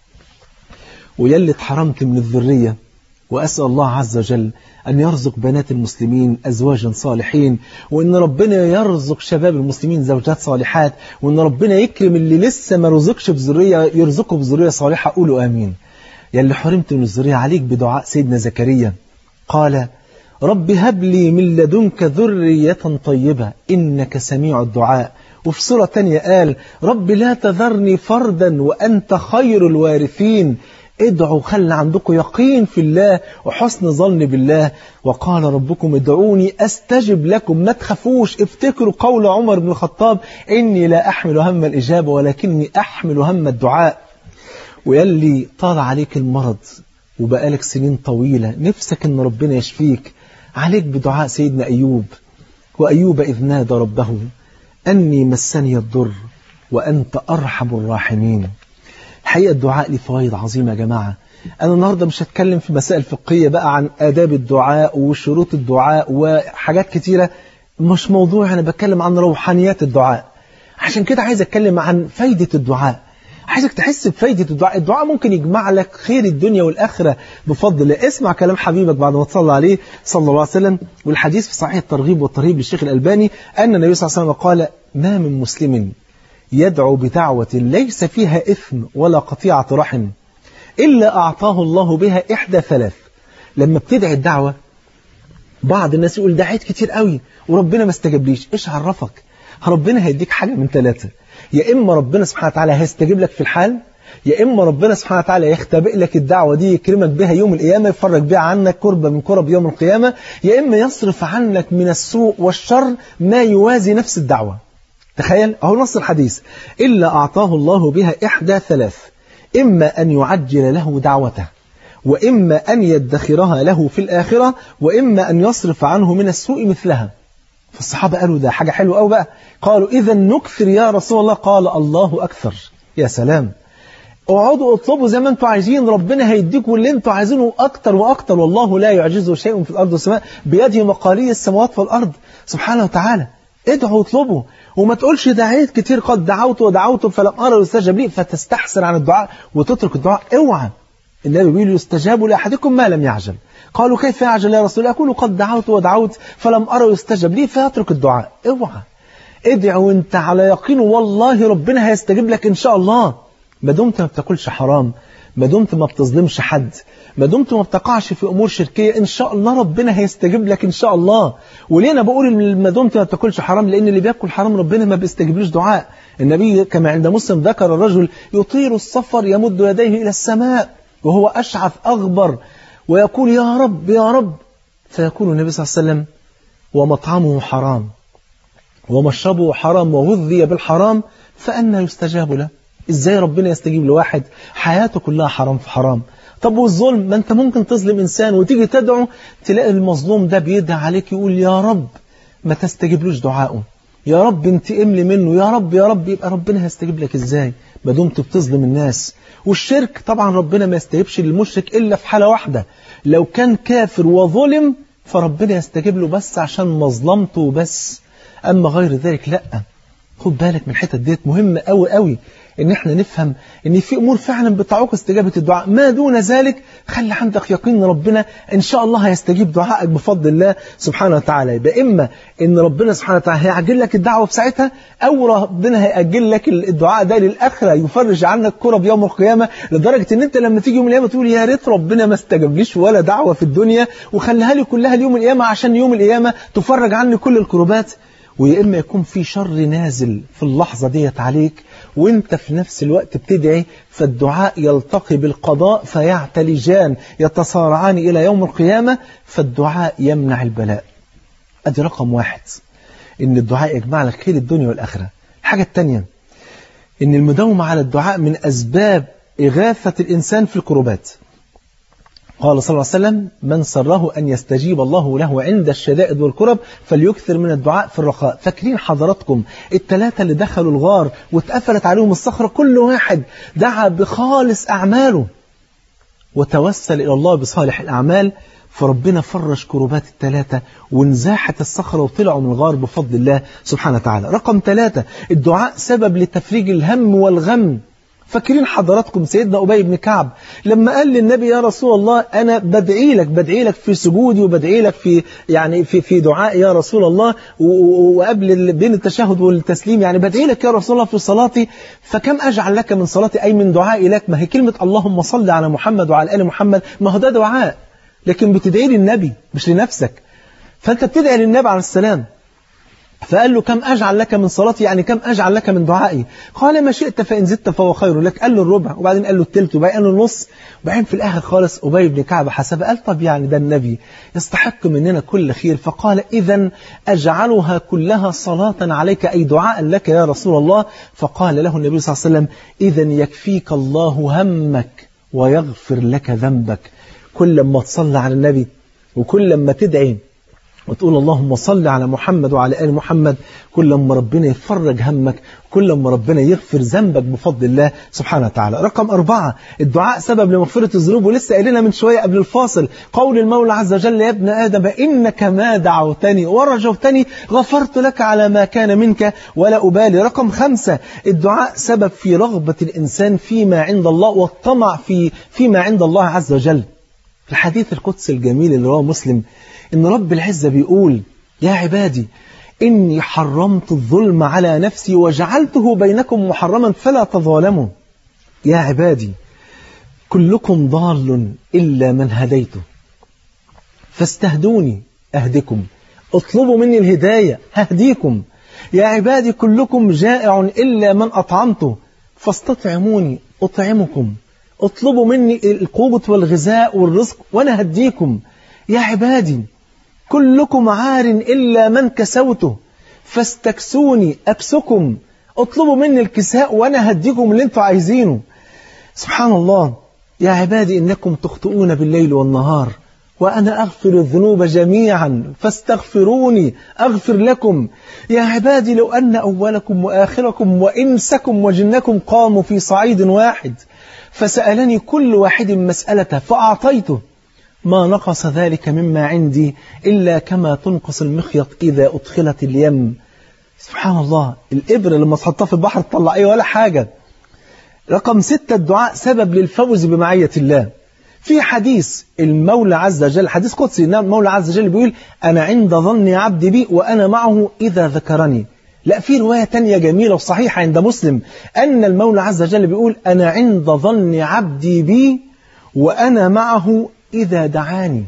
ويلي اتحرمت من الذرية، وأسأل الله عز وجل أن يرزق بنات المسلمين أزواجا صالحين، وأن ربنا يرزق شباب المسلمين زوجات صالحات، وأن ربنا يكرم اللي لسه ما رزقش بذرية يرزقه بذرية صالحة. قولوا آمين. يلي حرمت من الذرية عليك بدعاء سيدنا زكريا، قال: رب هب لي من لدنك ذرية طيبة إنك سميع الدعاء. وفي سورة تانية قال: رب لا تذرني فردا وأنت خير الوارثين. ادعوا، خلي عندكم يقين في الله وحسن ظن بالله. وقال ربكم ادعوني أستجب لكم. ما تخافوش، افتكروا قول عمر بن الخطاب: إني لا أحمل هم الإجابة ولكني أحمل هم الدعاء. ويلي طال عليك المرض وبقالك سنين طويلة نفسك ان ربنا يشفيك، عليك بدعاء سيدنا أيوب. وأيوب إذ نادى ربه أني مسني الضر وأنت أرحم الراحمين. الحقيقة الدعاء له فوائد عظيمة يا جماعة. أنا النهاردة مش هتكلم في مسائل فقهية بقى عن آداب الدعاء وشروط الدعاء وحاجات كتيرة، مش موضوع. أنا بتكلم عن روحانيات الدعاء. عشان كده عايز أتكلم عن فايدة الدعاء، عايزك تحس بفايدة الدعاء. الدعاء ممكن يجمع لك خير الدنيا والآخرة بفضل الله. اسمع كلام حبيبك بعد ما تصلى عليه صلى الله عليه وسلم. والحديث في صحيح الترغيب والترهيب للشيخ الألباني أن النبي صلى الله عليه وسلم قال: ما من مسلم يدعو بدعوة ليس فيها إثم ولا قطيعة رحم إلا أعطاه الله بها إحدى ثلاث. لما بتدعي الدعوة بعض الناس يقول دعيت كتير قوي وربنا ما استجابليش. إيش عرفك؟ ربنا هيديك حاجة من ثلاثة. يا إما ربنا سبحانه وتعالى هيستجيب لك في الحال، يا إما ربنا سبحانه وتعالى يختبئ لك الدعوة دي يكرمك بها يوم القيامة، يفرج بها عنك كربة من كرب يوم القيامة، يا إما يصرف عنك من السوء والشر ما يوازي نفس الدعوة. تخيل أهو نص الحديث: إلا أعطاه الله بها إحدى ثلاث، إما أن يعجل له دعوته، وإما أن يدخرها له في الآخرة، وإما أن يصرف عنه من السوء مثلها. فالصحابة قالوا ده حاجة حلوة أو بقى. قالوا: إذا نكثر يا رسول الله. قال: الله أكثر. يا سلام، اقعدوا اطلبوا زي ما انتوا عايزين، ربنا هيديكم اللي انتوا عايزينه أكتر وأكتر. والله لا يعجزه شيء في الأرض والسماء، بيده مقاليد السماوات والأرض سبحانه وتعالى. ادعوا واطلبوا، وما تقولش دعيت كتير، قد دعوت ودعوت فلم أرى يستجاب لي، فتستحسر عن الدعاء وتترك الدعاء. اوعى. النبي بيقول: يستجاب لأحدكم ما لم يعجل. قالوا: كيف يعجل يا رسول الله؟ أقول: قد دعوت ودعوت فلم أرى يستجاب لي، فيترك الدعاء. اوعى، ادعوا وانت على يقين، والله ربنا هيستجيب لك إن شاء الله. ما دمت ما بتاكلش حرام، ما دمت ما بتظلمش حد، ما دمت ما بتقعش في أمور شركية، إن شاء الله ربنا هيستجيب لك إن شاء الله. وليه أنا بقول ما دمت ما بتاكلش حرام؟ لأن اللي بياكل حرام ربنا ما بيستجيبلوش دعاء. النبي كما عند مسلم ذكر الرجل يطير السفر يمد يديه إلى السماء وهو أشعث أغبر ويقول: يا رب يا رب. فيقول النبي صلى الله عليه وسلم: ومطعمه حرام ومشربه حرام وغذي بالحرام فأنا يستجاب له. إزاي ربنا يستجيب لواحد حياته كلها حرام في حرام؟ طب والظلم؟ ما أنت ممكن تظلم إنسان وتيجي تدعو تلاقي المظلوم ده بيدعي عليك يقول: يا رب ما تستجيبلوش دعائه، يا رب انتقم لي منه، يا رب يا رب. يبقى ربنا هيستجيب لك إزاي ما دمت بتظلم الناس؟ والشرك طبعا ربنا ما يستجيبش للمشرك إلا في حالة واحدة، لو كان كافر وظلم فربنا يستجيب له بس عشان مظلمته بس، أما غير ذلك لأ. خد بالك من الحتة ديت مهمة قوي قوي، ان احنا نفهم ان في امور فعلا بتعوق استجابة الدعاء. ما دون ذلك خلي عندك يقين ان ربنا ان شاء الله هيستجيب دعائك بفضل الله سبحانه وتعالى. يبقى اما ان ربنا سبحانه وتعالى هيعجل لك الدعوة بساعتها، او ربنا هيأجل لك الدعاء ده للآخرة، يفرج عنك كرب يوم القيامة، لدرجة ان انت لما تيجي يوم القيامة تقول: يا ريت ربنا ما استجابليش ولا دعوة في الدنيا وخليها لي كلها ليوم القيامة، عشان يوم القيامة تفرج عني كل الكربات. ويا إما يكون في شر نازل في اللحظة ديت عليك وانت في نفس الوقت بتدعي، فالدعاء يلتقي بالقضاء فيعتلجان يتصارعان إلى يوم القيامة، فالدعاء يمنع البلاء. أدي رقم واحد، إن الدعاء يجمع لك خير الدنيا والآخرة. الحاجة الثانية إن المداومة على الدعاء من أسباب إغاثة الإنسان في الكربات. قال صلى الله عليه وسلم: من سره أن يستجيب الله له عند الشدائد والكرب فليكثر من الدعاء في الرخاء. فاكرين حضراتكم الثلاثة اللي دخلوا الغار واتقفلت عليهم الصخرة؟ كل واحد دعا بخالص أعماله وتوسل إلى الله بصالح الأعمال، فربنا فرج كربات الثلاثة وانزاحت الصخرة وطلعوا من الغار بفضل الله سبحانه وتعالى. رقم ثلاثة، الدعاء سبب لتفريج الهم والغم. فاكرين حضراتكم سيدنا أبي بن كعب لما قال للنبي: يا رسول الله أنا بدعي لك بدعي لك في سجودي وبدعي لك في يعني في في دعاء يا رسول الله، وقبل بين التشهد والتسليم يعني بدعي لك يا رسول الله في صلاتي، فكم أجعل لك من صلاتي أي من دعائي لك؟ ما هي كلمة اللهم صل على محمد وعلى آل محمد، ما هو ده دعاء، لكن بتدعي للنبي مش لنفسك. فأنت بتدعي للنبي عليه السلام، فقال له كم أجعل لك من صلاتي، يعني كم أجعل لك من دعائي؟ قال ما شئت فإن زدت فهو خير لك. قال له الربع، وبعدين قال له الثلث، وبعدين قال له النص، وبعدين في الآخر خالص أبي بن كعب حسب قال طب يعني ده النبي يستحق مننا كل خير، فقال إذن أجعلها كلها صلاة عليك أي دعاء لك يا رسول الله. فقال له النبي صلى الله عليه وسلم إذن يكفيك الله همك ويغفر لك ذنبك. كل ما تصلى على النبي وكل ما تدعي وتقول اللهم صل على محمد وعلى آل محمد، كل ما ربنا يفرج همك، كل ما ربنا يغفر ذنبك بفضل الله سبحانه وتعالى. رقم أربعة، الدعاء سبب لمغفرة الذنوب، ولسه قايلنا من شوية قبل الفاصل قول المولى عز وجل يا ابن آدم إنك ما دعوتني ورجوتني غفرت لك على ما كان منك ولا أبالي. رقم خمسة، الدعاء سبب في رغبة الإنسان فيما عند الله والطمع في فيما عند الله عز وجل. في الحديث القدسي الجميل اللي رواه مسلم إن رب العزة بيقول يا عبادي إني حرمت الظلم على نفسي وجعلته بينكم محرما فلا تظالموا. يا عبادي كلكم ضال إلا من هديته فاستهدوني أهدكم، اطلبوا مني الهداية ههديكم. يا عبادي كلكم جائع إلا من أطعمته فاستطعموني أطعمكم، اطلبوا مني القوت والغذاء والرزق وأنا هديكم. يا عبادي كلكم عار إلا من كسوته فاستكسوني أكسكم، اطلبوا مني الكساء وأنا هديكم اللي انتوا عايزينه. سبحان الله. يا عبادي إنكم تخطئون بالليل والنهار وأنا أغفر الذنوب جميعا فاستغفروني أغفر لكم. يا عبادي لو أن أولكم وآخركم وإنسكم وجنكم قاموا في صعيد واحد فسألني كل واحد مسألته فأعطيته ما نقص ذلك مما عندي إلا كما تنقص المخيط إذا أدخلت اليم. سبحان الله، الإبرة لما تحطها في البحر تطلع إيه ولا حاجة. رقم ستة، الدعاء سبب للفوز بمعية الله. في حديث المولى عز وجل، حديث قدسي، المولى عز وجل بيقول أنا عند ظن عبدي بي وأنا معه إذا ذكرني. لا، في رواية تانية جميلة وصحيحة عند مسلم أن المولى عز وجل بيقول أنا عند ظن عبدي بي وأنا معه إذا دعاني.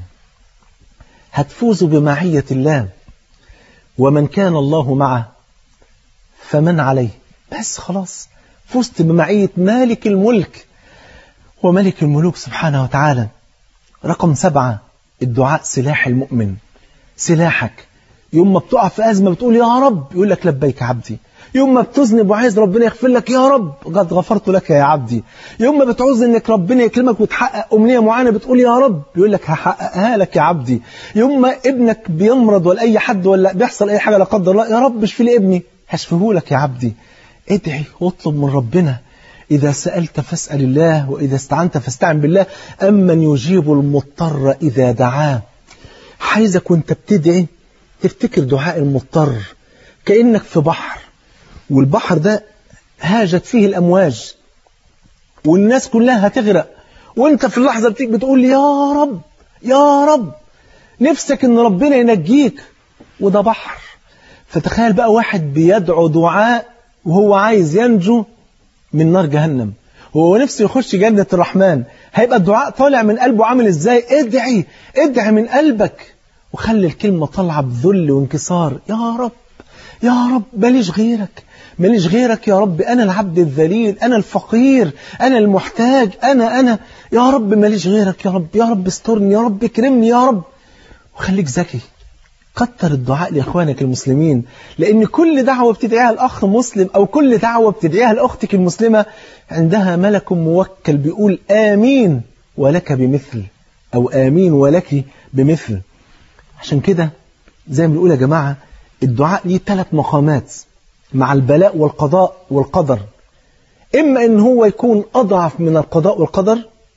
هتفوزوا بمعية الله، ومن كان الله معه فمن عليه. بس خلاص فزت بمعية مالك الملك وملك الملوك سبحانه وتعالى. رقم سبعة، الدعاء سلاح المؤمن، سلاحك. يوم ما بتقع في أزمة بتقول يا رب يقول لك لبيك عبدي. يوم ما بتذنب وعايز ربنا يغفر لك يا رب قد غفرت لك يا عبدي. يوم ما بتعوز انك ربنا يكرمك وتحقق أمنية معينة بتقول يا رب يقول لك هحققها لك يا عبدي. يوم ما ابنك بيمرض ولا أي حد ولا بيحصل أي حاجة لا قدر الله يا رب اشفي لي ابني هشفيه لك يا عبدي. ادعي واطلب من ربنا. إذا سألت فاسأل الله وإذا استعنت فاستعن بالله أمن يجيب المضطر إذا دعاه. عايزك وانت بتدعي تفتكر دعاء المضطر كأنك في بحر، والبحر ده هاجت فيه الأمواج والناس كلها هتغرق، وانت في اللحظة بتيجي بتقول يا رب يا رب، نفسك ان ربنا ينجيك وده بحر. فتخيل بقى واحد بيدعو دعاء وهو عايز ينجو من نار جهنم، وهو نفسه يخش جنة الرحمن، هيبقى الدعاء طالع من قلبه عامل ازاي؟ ادعي ادعي من قلبك وخلي الكلمة طالعة بذل وانكسار. يا رب يا رب ماليش غيرك ماليش غيرك يا رب، أنا العبد الذليل، أنا الفقير، أنا المحتاج، أنا أنا يا رب ماليش غيرك يا رب، يا رب استرني، يا رب اكرمني يا رب. وخليك ذكي، كتر الدعاء لإخوانك المسلمين، لأن كل دعوة بتدعيها الأخ مسلم أو كل دعوة بتدعيها لأختك المسلمة عندها ملك موكل بيقول آمين ولك بمثل، أو آمين ولك بمثل. عشان كده زي ما بنقول يا جماعة الدعاء ليه ثلاث مقامات مع البلاء والقضاء والقدر. إما إن هو يكون أضعف من القضاء والقدر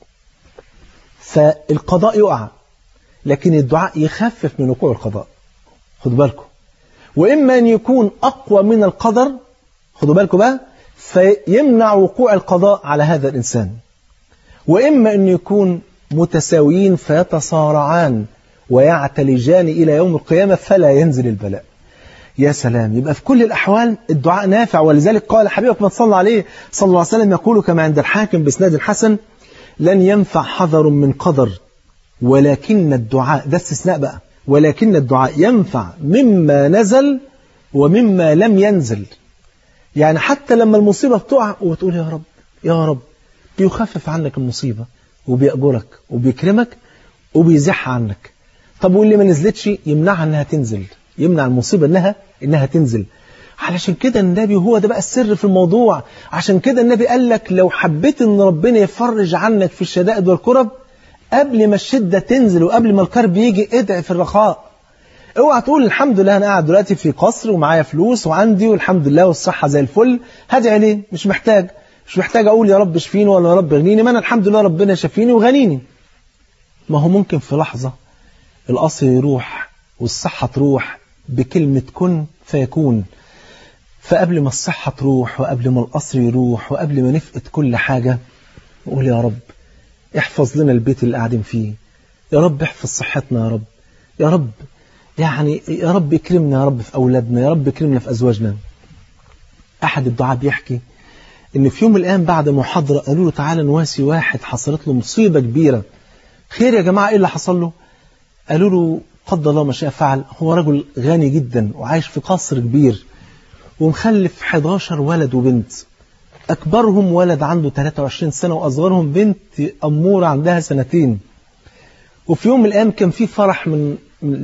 فالقضاء يقع، لكن الدعاء يخفف من وقوع القضاء، خدوا بالكم. وإما أن يكون أقوى من القدر، خدوا بالكم بقى، فيمنع وقوع القضاء على هذا الإنسان. وإما أن يكون متساويين فيتصارعان ويعتلجان إلى يوم القيامة فلا ينزل البلاء. يا سلام، يبقى في كل الأحوال الدعاء نافع. ولذلك قال حبيبك ما تصلى عليه صلى الله عليه وسلم يقول كما عند الحاكم بإسناد حسن لن ينفع حذر من قدر ولكن الدعاء، ده استثناء بقى، ولكن الدعاء ينفع مما نزل ومما لم ينزل. يعني حتى لما المصيبة بتقع وتقول يا رب يا رب، بيخفف عنك المصيبة وبيأجرك وبيكرمك وبيزح عنك. طب واللي ما نزلتش يمنعها انها تنزل، يمنع المصيبة انها انها تنزل. علشان كده النبي، هو ده بقى السر في الموضوع، عشان كده النبي قال لك لو حبيت ان ربنا يفرج عنك في الشدائد والكرب، قبل ما الشدة تنزل وقبل ما الكرب يجي ادعي في الرخاء. اوعى تقول الحمد لله انا قاعد دلوقتي في قصر ومعايا فلوس وعندي والحمد لله والصحة زي الفل، هدعي ليه؟ مش محتاج مش محتاج اقول يا رب اشفيني ولا يا رب اغنيني، ما انا الحمد لله ربنا شفيني وغنيني. ما هو ممكن في لحظة القصر يروح والصحة تروح بكلمة كن فيكون. فقبل ما الصحة تروح وقبل ما القصر يروح وقبل ما نفقد كل حاجة، نقول يا رب احفظ لنا البيت اللي قاعدين فيه، يا رب احفظ صحتنا، يا رب يا رب يعني يا رب اكرمنا يا رب في أولادنا، يا رب اكرمنا في أزواجنا. أحد الدعاء بيحكي إن في يوم من الأيام بعد محاضرة قالوا له تعالى نواسي واحد حصلت له مصيبة كبيرة. خير يا جماعة، إيه اللي حصل له؟ قالوا له قدر الله ما شاء فعل، هو رجل غني جدا وعايش في قصر كبير ومخلف حداشر ولد وبنت، أكبرهم ولد عنده ثلاثة وعشرين سنة وأصغرهم بنت أمورة عندها سنتين. وفي يوم من الأيام كان في فرح من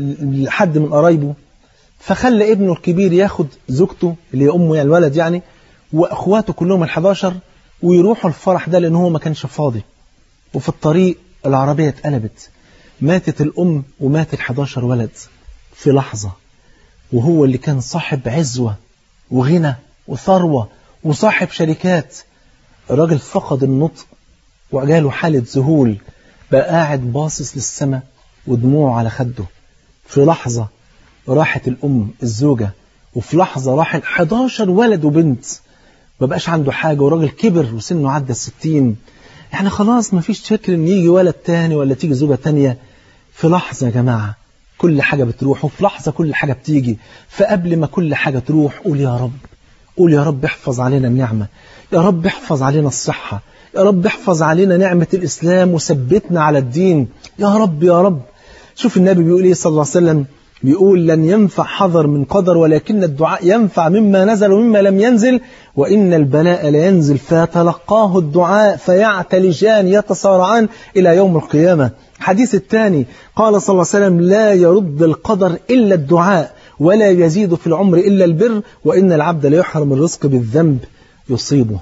حد من قرايبه، فخلى ابنه الكبير ياخد زوجته اللي هي أمه يعني الولد يعني وأخواته كلهم الحداشر ويروحوا الفرح ده لأنه هو ما كانش فاضي. وفي الطريق العربية اتقلبت، ماتت الأم ومات الحداشر ولد في لحظة، وهو اللي كان صاحب عزوة وغنى وثروة وصاحب شركات. الراجل فقد النطق وجاله حالة ذهول، بقى قاعد باصص للسماء ودموعه على خده. في لحظة راحت الأم الزوجة، وفي لحظة راح الحداشر ولد وبنت، ما بقاش عنده حاجة، وراجل كبر وسنه عدى الستين، يعني خلاص ما فيش فكر ان يجي ولد تاني ولا تيجي زوجة تانية. في لحظة يا جماعة كل حاجة بتروح، وفي لحظة كل حاجة بتيجي. فقبل ما كل حاجة تروح قول يا رب، قول يا رب احفظ علينا النعمة، يا رب احفظ علينا الصحة، يا رب احفظ علينا نعمة الإسلام وثبتنا على الدين، يا رب يا رب. شوف النبي بيقول ايه صلى الله عليه وسلم، بيقول لن ينفع حذر من قدر ولكن الدعاء ينفع مما نزل ومما لم ينزل، وإن البلاء لا ينزل فيتلقاه الدعاء فيعتلجان يتصارعان إلى يوم القيامة. حديث الثاني قال صلى الله عليه وسلم لا يرد القدر إلا الدعاء ولا يزيد في العمر إلا البر، وإن العبد لا يحرم الرزق بالذنب يصيبه.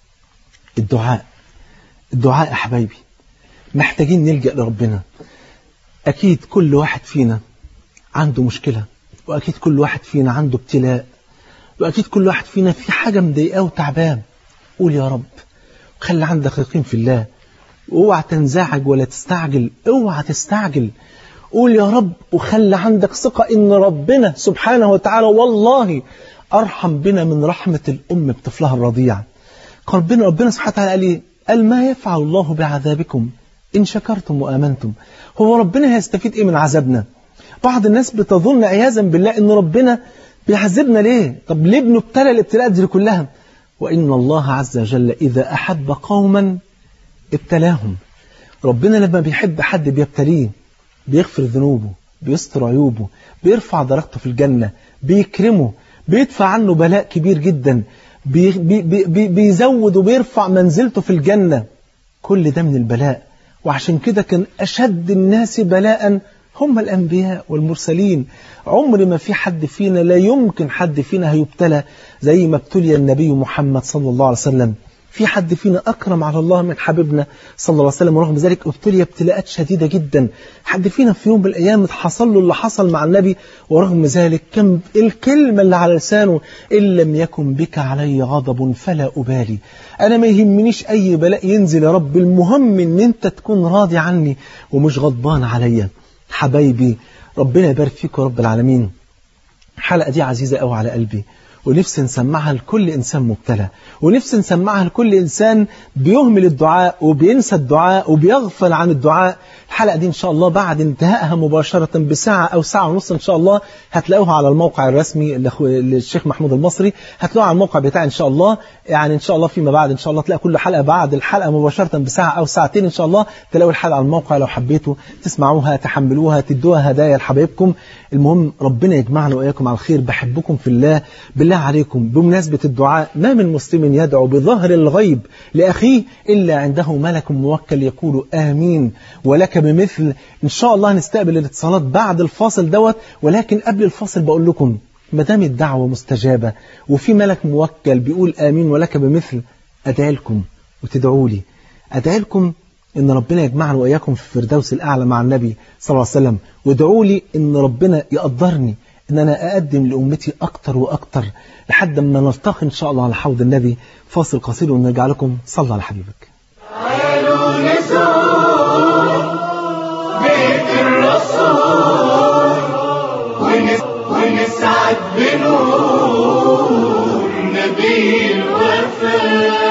الدعاء الدعاء يا حبايبي محتاجين نلجأ لربنا. أكيد كل واحد فينا عنده مشكلة، وأكيد كل واحد فينا عنده ابتلاء، وأكيد كل واحد فينا في حاجة مضايقاه وتعبان. قول يا رب، خلي عندك يقين في الله، اوعى تنزعج ولا تستعجل، اوعى تستعجل. قول يا رب وخلي عندك ثقة إن ربنا سبحانه وتعالى والله أرحم بنا من رحمة الأم بطفلها الرضيع. ربنا ربنا سبحانه وتعالى قال إيه؟ قال ما يفعل الله بعذابكم إن شكرتم وآمنتم. هو ربنا هيستفيد إيه من عذابنا؟ بعض الناس بتظن عياذا بالله إن ربنا بيعذبنا ليه؟ طب ليه ابنه ابتلى الابتلاءات دي كلها؟ وإن الله عز وجل إذا أحب قوما ابتلاهم. ربنا لما بيحب حد بيبتليه، بيغفر ذنوبه، بيستر عيوبه، بيرفع درجته في الجنة، بيكرمه، بيدفع عنه بلاء كبير جدا، بي بي بي بيزود وبيرفع منزلته في الجنة. كل ده من البلاء. وعشان كده كان أشد الناس بلاء هم الأنبياء والمرسلين. عمر ما في حد فينا، لا يمكن حد فينا هيبتلى زي ما ابتلي النبي محمد صلى الله عليه وسلم. في حد فينا أكرم على الله من حبيبنا صلى الله عليه وسلم، ورغم ذلك ابتلي ابتلاءات شديدة جدا. حد فينا في يوم من الأيام حصل له اللي حصل مع النبي، ورغم ذلك كان الكلمة اللي على لسانه إن لم يكن بك علي غضب فلا أبالي. أنا ما يهمنيش أي بلاء ينزل يا رب، المهم إن أنت تكون راضي عني ومش غضبان عليا. حبايبي ربنا يبارك فيكم يا رب العالمين. الحلقة دي عزيزة قوي على قلبي، ونفسي نسمعها لكل إنسان مبتلى، ونفسي نسمعها لكل إنسان بيهمل الدعاء وبينسى الدعاء وبيغفل عن الدعاء. الحلقة دي إن شاء الله بعد انتهائها مباشرة بساعة أو ساعة ونص إن شاء الله هتلاقوها على الموقع الرسمي للشيخ محمود المصري، هتلاقوها على الموقع بتاعي إن شاء الله. يعني إن شاء الله فيما بعد إن شاء الله تلاقي كل حلقة بعد الحلقة مباشرة بساعة أو ساعتين إن شاء الله تلاقوا الحلقة على الموقع. لو حبيتوا تسمعوها تحملوها تدوها هدايا لحبايبكم. المهم ربنا يجمعنا وإياكم على الخير. بحبكم في الله. بالله عليكم بمناسبة الدعاء، ما من مسلم يدعو بظهر الغيب لأخيه إلا عنده ملك موكل يقول آمين ولك بمثل. إن شاء الله هنستقبل الاتصالات بعد الفاصل دوت، ولكن قبل الفاصل بقول لكم ما دام الدعوة مستجابة وفي ملك موكل بيقول آمين ولك بمثل، أدعي لكم وتدعوا لي، أدعي لكم إن ربنا يجمعنا وإياكم في الفردوس الأعلى مع النبي صلى الله عليه وسلم، وادعوا لي إن ربنا يقدرني إن أنا أقدم لأمتي أكتر وأكتر لحد ما نلتقي إن شاء الله على حوض النبي. فاصل قصير ونرجع لكم. صلى على حبيبك. تعالوا نزور بيت الرسول ونسعد بنور نبي الوفاء.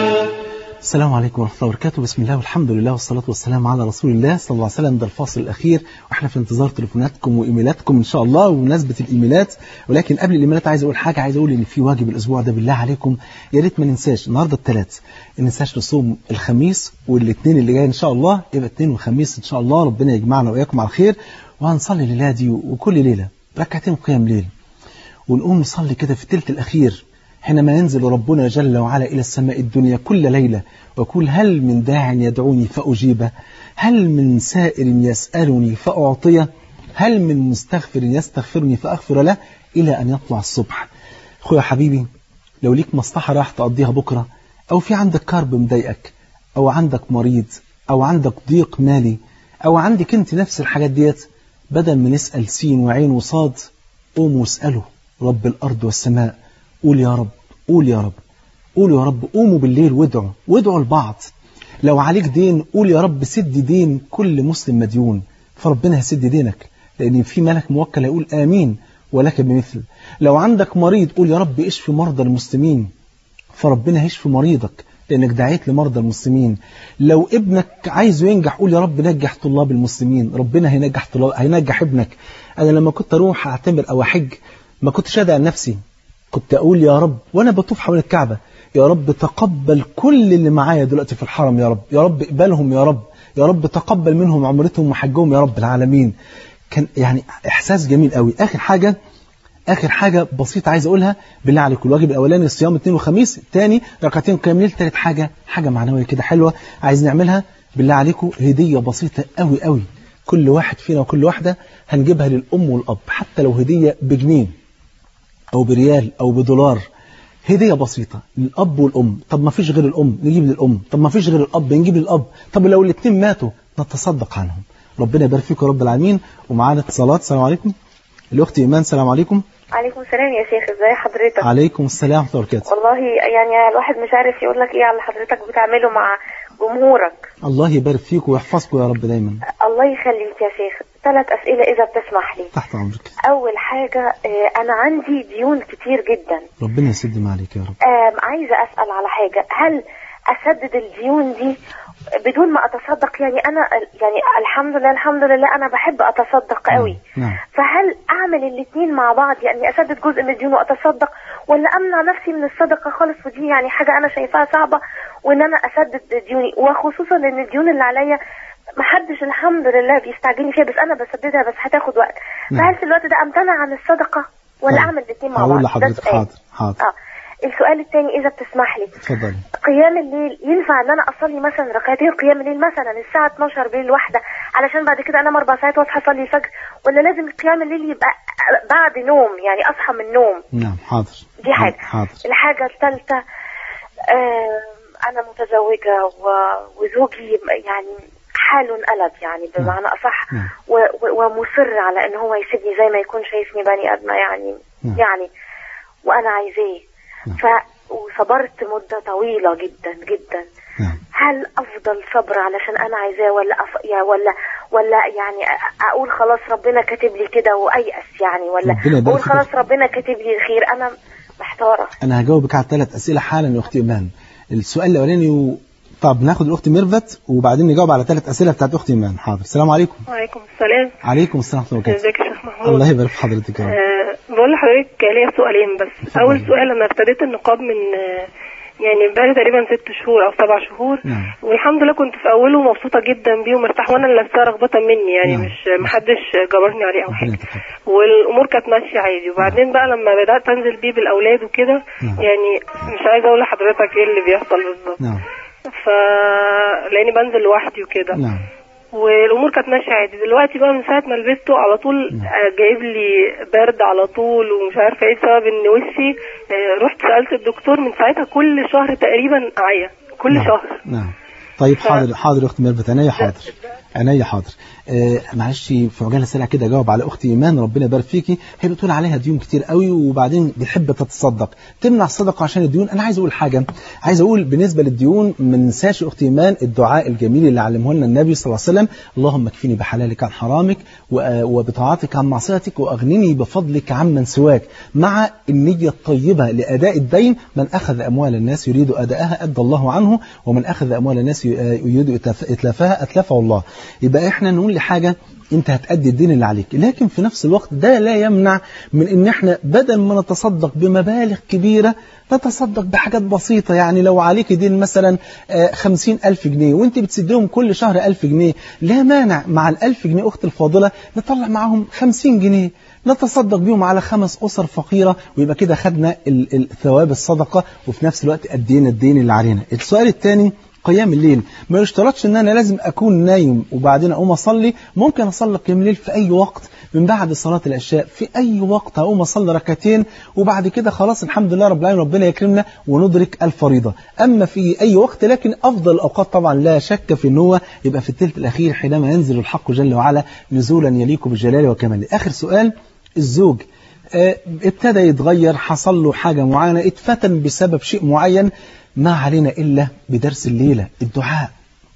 السلام عليكم ورحمة الله وبركاته. بسم الله والحمد لله والصلاة والسلام على رسول الله صلى الله عليه وسلم. ده الفاصل الأخير وإحنا في انتظار تليفوناتكم وإيميلاتكم إن شاء الله وبمناسبة الإيميلات. ولكن قبل الإيميلات عايز أقول حاجة، عايز أقول إن في واجب الأسبوع ده بالله عليكم يا ريت ما ننساش. النهاردة الثلاث ما ننساش نصوم الخميس، والاثنين اللي جاي إن شاء الله يبقى اثنين وخميس إن شاء الله. ربنا يجمعنا وإياكم على الخير. وهنصلي الليلة دي وكل ليلة ركعتين قيام ليل، ونقوم نصلي كده في الثلث الأخير حينما ينزل ربنا جل وعلا إلى السماء الدنيا كل ليلة ويقول هل من داع يدعوني فأجيبه، هل من سائل يسألني فأعطيه، هل من مستغفر يستغفرني فأغفر له، إلى أن يطلع الصبح. أخويا حبيبي، لو ليك مصلحة راح تقضيها بكرة، أو في عندك كرب مضايقك، أو عندك مريض، أو عندك ضيق مالي، أو عندك أنت نفس الحاجات ديت، بدل ما نسأل سين وعين وصاد، قوموا واسألوا رب الأرض والسماء. قول يا رب، قول يا رب، قول يا رب. قوموا بالليل وادعوا وادعوا لبعض. لو عليك دين قول يا رب سد دين كل مسلم مديون، فربنا هيسد دينك، لأن في ملك موكل يقول آمين ولك بمثل. لو عندك مريض قول يا رب اشفي مرضى المسلمين، فربنا هيشفي مريضك لأنك دعيت لمرضى المسلمين. لو ابنك عايزه ينجح قول يا رب نجح طلاب المسلمين، ربنا هينجح طلاب هينجح ابنك. أنا لما كنت أروح أعتمر أو أحج ما كنتش أدعي نفسي، كنت أقول يا رب وأنا بطوف حول الكعبة يا رب تقبل كل اللي معايا دلوقتي في الحرم، يا رب يا رب اقبلهم، يا رب يا رب تقبل منهم عمرتهم وحجهم يا رب العالمين. كان يعني إحساس جميل قوي. آخر حاجة آخر حاجة بسيطة عايز أقولها بالله عليكم، الواجب الأولاني الصيام اثنين وخميس، الثاني ركعتين قيام ليل، ثالث حاجة حاجة معنوية كده حلوة عايز نعملها بالله عليكم، هدية بسيطة قوي قوي كل واحد فينا وكل واحدة هنجيبها للأم والأب، حتى لو هدية بجنيه أو بريال أو بدولار، هدية بسيطة للأب والأم. طب ما فيش غير الأم نجيب للأم، طب ما فيش غير الأب نجيب للأب، طب لو الاثنين ماتوا نتصدق عنهم. ربنا يبارك فيكم رب العالمين. ومعانا اتصالات. السلام عليكم. الأخت إيمان. السلام عليكم. عليكم السلام يا شيخ، ازاي حضرتك؟ عليكم السلام ورحمة الله وبركاته. والله يعني الواحد مش عارف يقول لك ايه على اللي حضرتك بتعمله مع جمهورك. الله يبارك فيكم ويحفظكم يا رب دايما. الله يخليك يا شيخ. ثلاث أسئلة إذا بتسمح لي. تحت أمرك. أول حاجة أنا عندي ديون كتير جدا. ربنا يسد ما عليك يا رب. عايزة أسأل على حاجة، هل أسدد الديون دي بدون ما أتصدق؟ يعني أنا يعني الحمد لله الحمد لله أنا بحب أتصدق قوي. نعم. فهل أعمل الاثنين مع بعض، يعني أسدد جزء من الديون وأتصدق، ولا أمنع نفسي من الصدقة خالص؟ ودي يعني حاجة أنا شايفاها صعبة، وإن أنا أسدد ديوني، وخصوصا إن الديون اللي عليا محدش الحمد لله بيستعجلني فيها، بس أنا بسددها بس هتاخد وقت. نعم. فهل في الوقت ده أمتنع عن الصدقة ولا طيب. أعمل الاثنين مع بعض؟ هقول لحضرتك. حاضر حاضر. آه. السؤال الثاني إذا بتسمح لي، اتفضلي. قيام الليل ينفع ان انا اصلي مثلا ركعتين قيام الليل مثلا الساعه اتناشر بالليل واحده، علشان بعد كده انام اربع ساعات واصحى اصلي الفجر، ولا لازم قيام الليل يبقى بعد نوم، يعني اصحى من النوم؟ نعم حاضر. دي حاجه. حاضر. الحاجه الثالثه، آه انا متزوجه وزوجي يعني حاله انقلب، يعني بمعنى اصح، نعم. ومصر على ان هو يسيبني زي ما يكون شايفني بني ادمه يعني. نعم. يعني وانا عايزاه. نعم. ف وصبرت مدة طويلة جدا جدا. نعم. هل أفضل صبر علشان أنا عايزاه، ولا أف... يا ولا ولا يعني أقول خلاص ربنا كاتب لي كده وأيأس يعني، ولا أقول خلاص ربنا كاتب لي الخير؟ أنا محتاره. انا هجاوبك على الثلاث اسئله حالا يا اختي ايمان. السؤال الاولاني و... طب ناخد الاخت ميرفت وبعدين نجاوب على ثلاث اسئله بتاعت اختي ايمان. حاضر. السلام عليكم. وعليكم السلام. عليكم السلام ورحمه الله وبركاته. ازيك يا شيخ محمود؟ الله يبارك في حضرتك يا رب. أه بقول لحضرتك ليا سؤالين بس. فضل. اول سؤال، انا ابتديت النقاب من يعني بقالي تقريبا ست شهور او سبع شهور. نعم. والحمد لله كنت في اوله مبسوطه جدا بيه ومرتاحه، وانا اللي لابساه رغبه مني يعني. نعم. مش محدش جبرني عليه او حاجه، والامور كانت ماشيه عادي. وبعدين بقى لما بدات انزل بيه بالاولاد وكده، يعني مش عايزه اقول لحضرتك ايه اللي بيحصل بالظبط. نعم. ف لاني بنزل لوحدي وكده. نعم. والامور كانت ماشيه عادي. دلوقتي بقى من ساعه ما لبسته على طول جايب لي برد على طول، ومش عارفه ايه السبب. ان وشي رحت سالت الدكتور، من ساعتها كل شهر تقريبا اعيا كل نعم. شهر. نعم. طيب حاضر حاضر يا اخت ميرفت، عينيا حاضر عينيا حاضر. آه معلش في عجاله سريعه كده اجاوب على اختي ايمان، ربنا يبارك فيكي. هي بتقول عليها ديون كتير قوي وبعدين بتحب تتصدق، تمنع الصدقه عشان الديون. انا عايز اقول حاجه، عايز اقول بالنسبه للديون ما ننساش اختي ايمان الدعاء الجميل اللي علمه لنا النبي صلى الله عليه وسلم: اللهم اكفني بحلالك عن حرامك وبطاعتك عن معصيتك واغنني بفضلك عمن سواك. مع النيه الطيبه لاداء الدين: من اخذ اموال الناس يريد اداءها ادى الله عنه، ومن اخذ اموال الناس يريد اتلافها اتلفه الله. يبقى احنا نقول لحاجه انت هتأدي الدين اللي عليك، لكن في نفس الوقت ده لا يمنع من ان احنا بدل ما نتصدق بمبالغ كبيرة نتصدق بحاجات بسيطة. يعني لو عليك دين مثلا خمسين ألف جنيه وانت بتسدهم كل شهر ألف جنيه، لا مانع مع الألف جنيه أخت الفاضلة نطلع معهم خمسين جنيه نتصدق بيهم على خمس أسر فقيرة، ويبقى كده خدنا الثواب الصدقة وفي نفس الوقت أدينا الدين اللي علينا. السؤال الثاني: قيام الليل. ما يشترطش ان انا لازم اكون نايم وبعدين اقوم اصلي، ممكن اصلي قيام الليل في اي وقت من بعد صلاة العشاء، في اي وقت هقوم اصلي ركعتين وبعد كده خلاص الحمد لله رب العالمين ربنا يكرمنا وندرك الفريضة. اما في اي وقت، لكن افضل الاوقات طبعا لا شك في ان هو يبقى في الثلث الاخير حينما ينزل الحق جل وعلا نزولا يليق بجلاله وكماله. اخر سؤال: الزوج اه ابتدى يتغير، حصل له حاجة معينة، اتفتن بسبب شيء معين، ما علينا إلا بدرس الليلة الدعاء.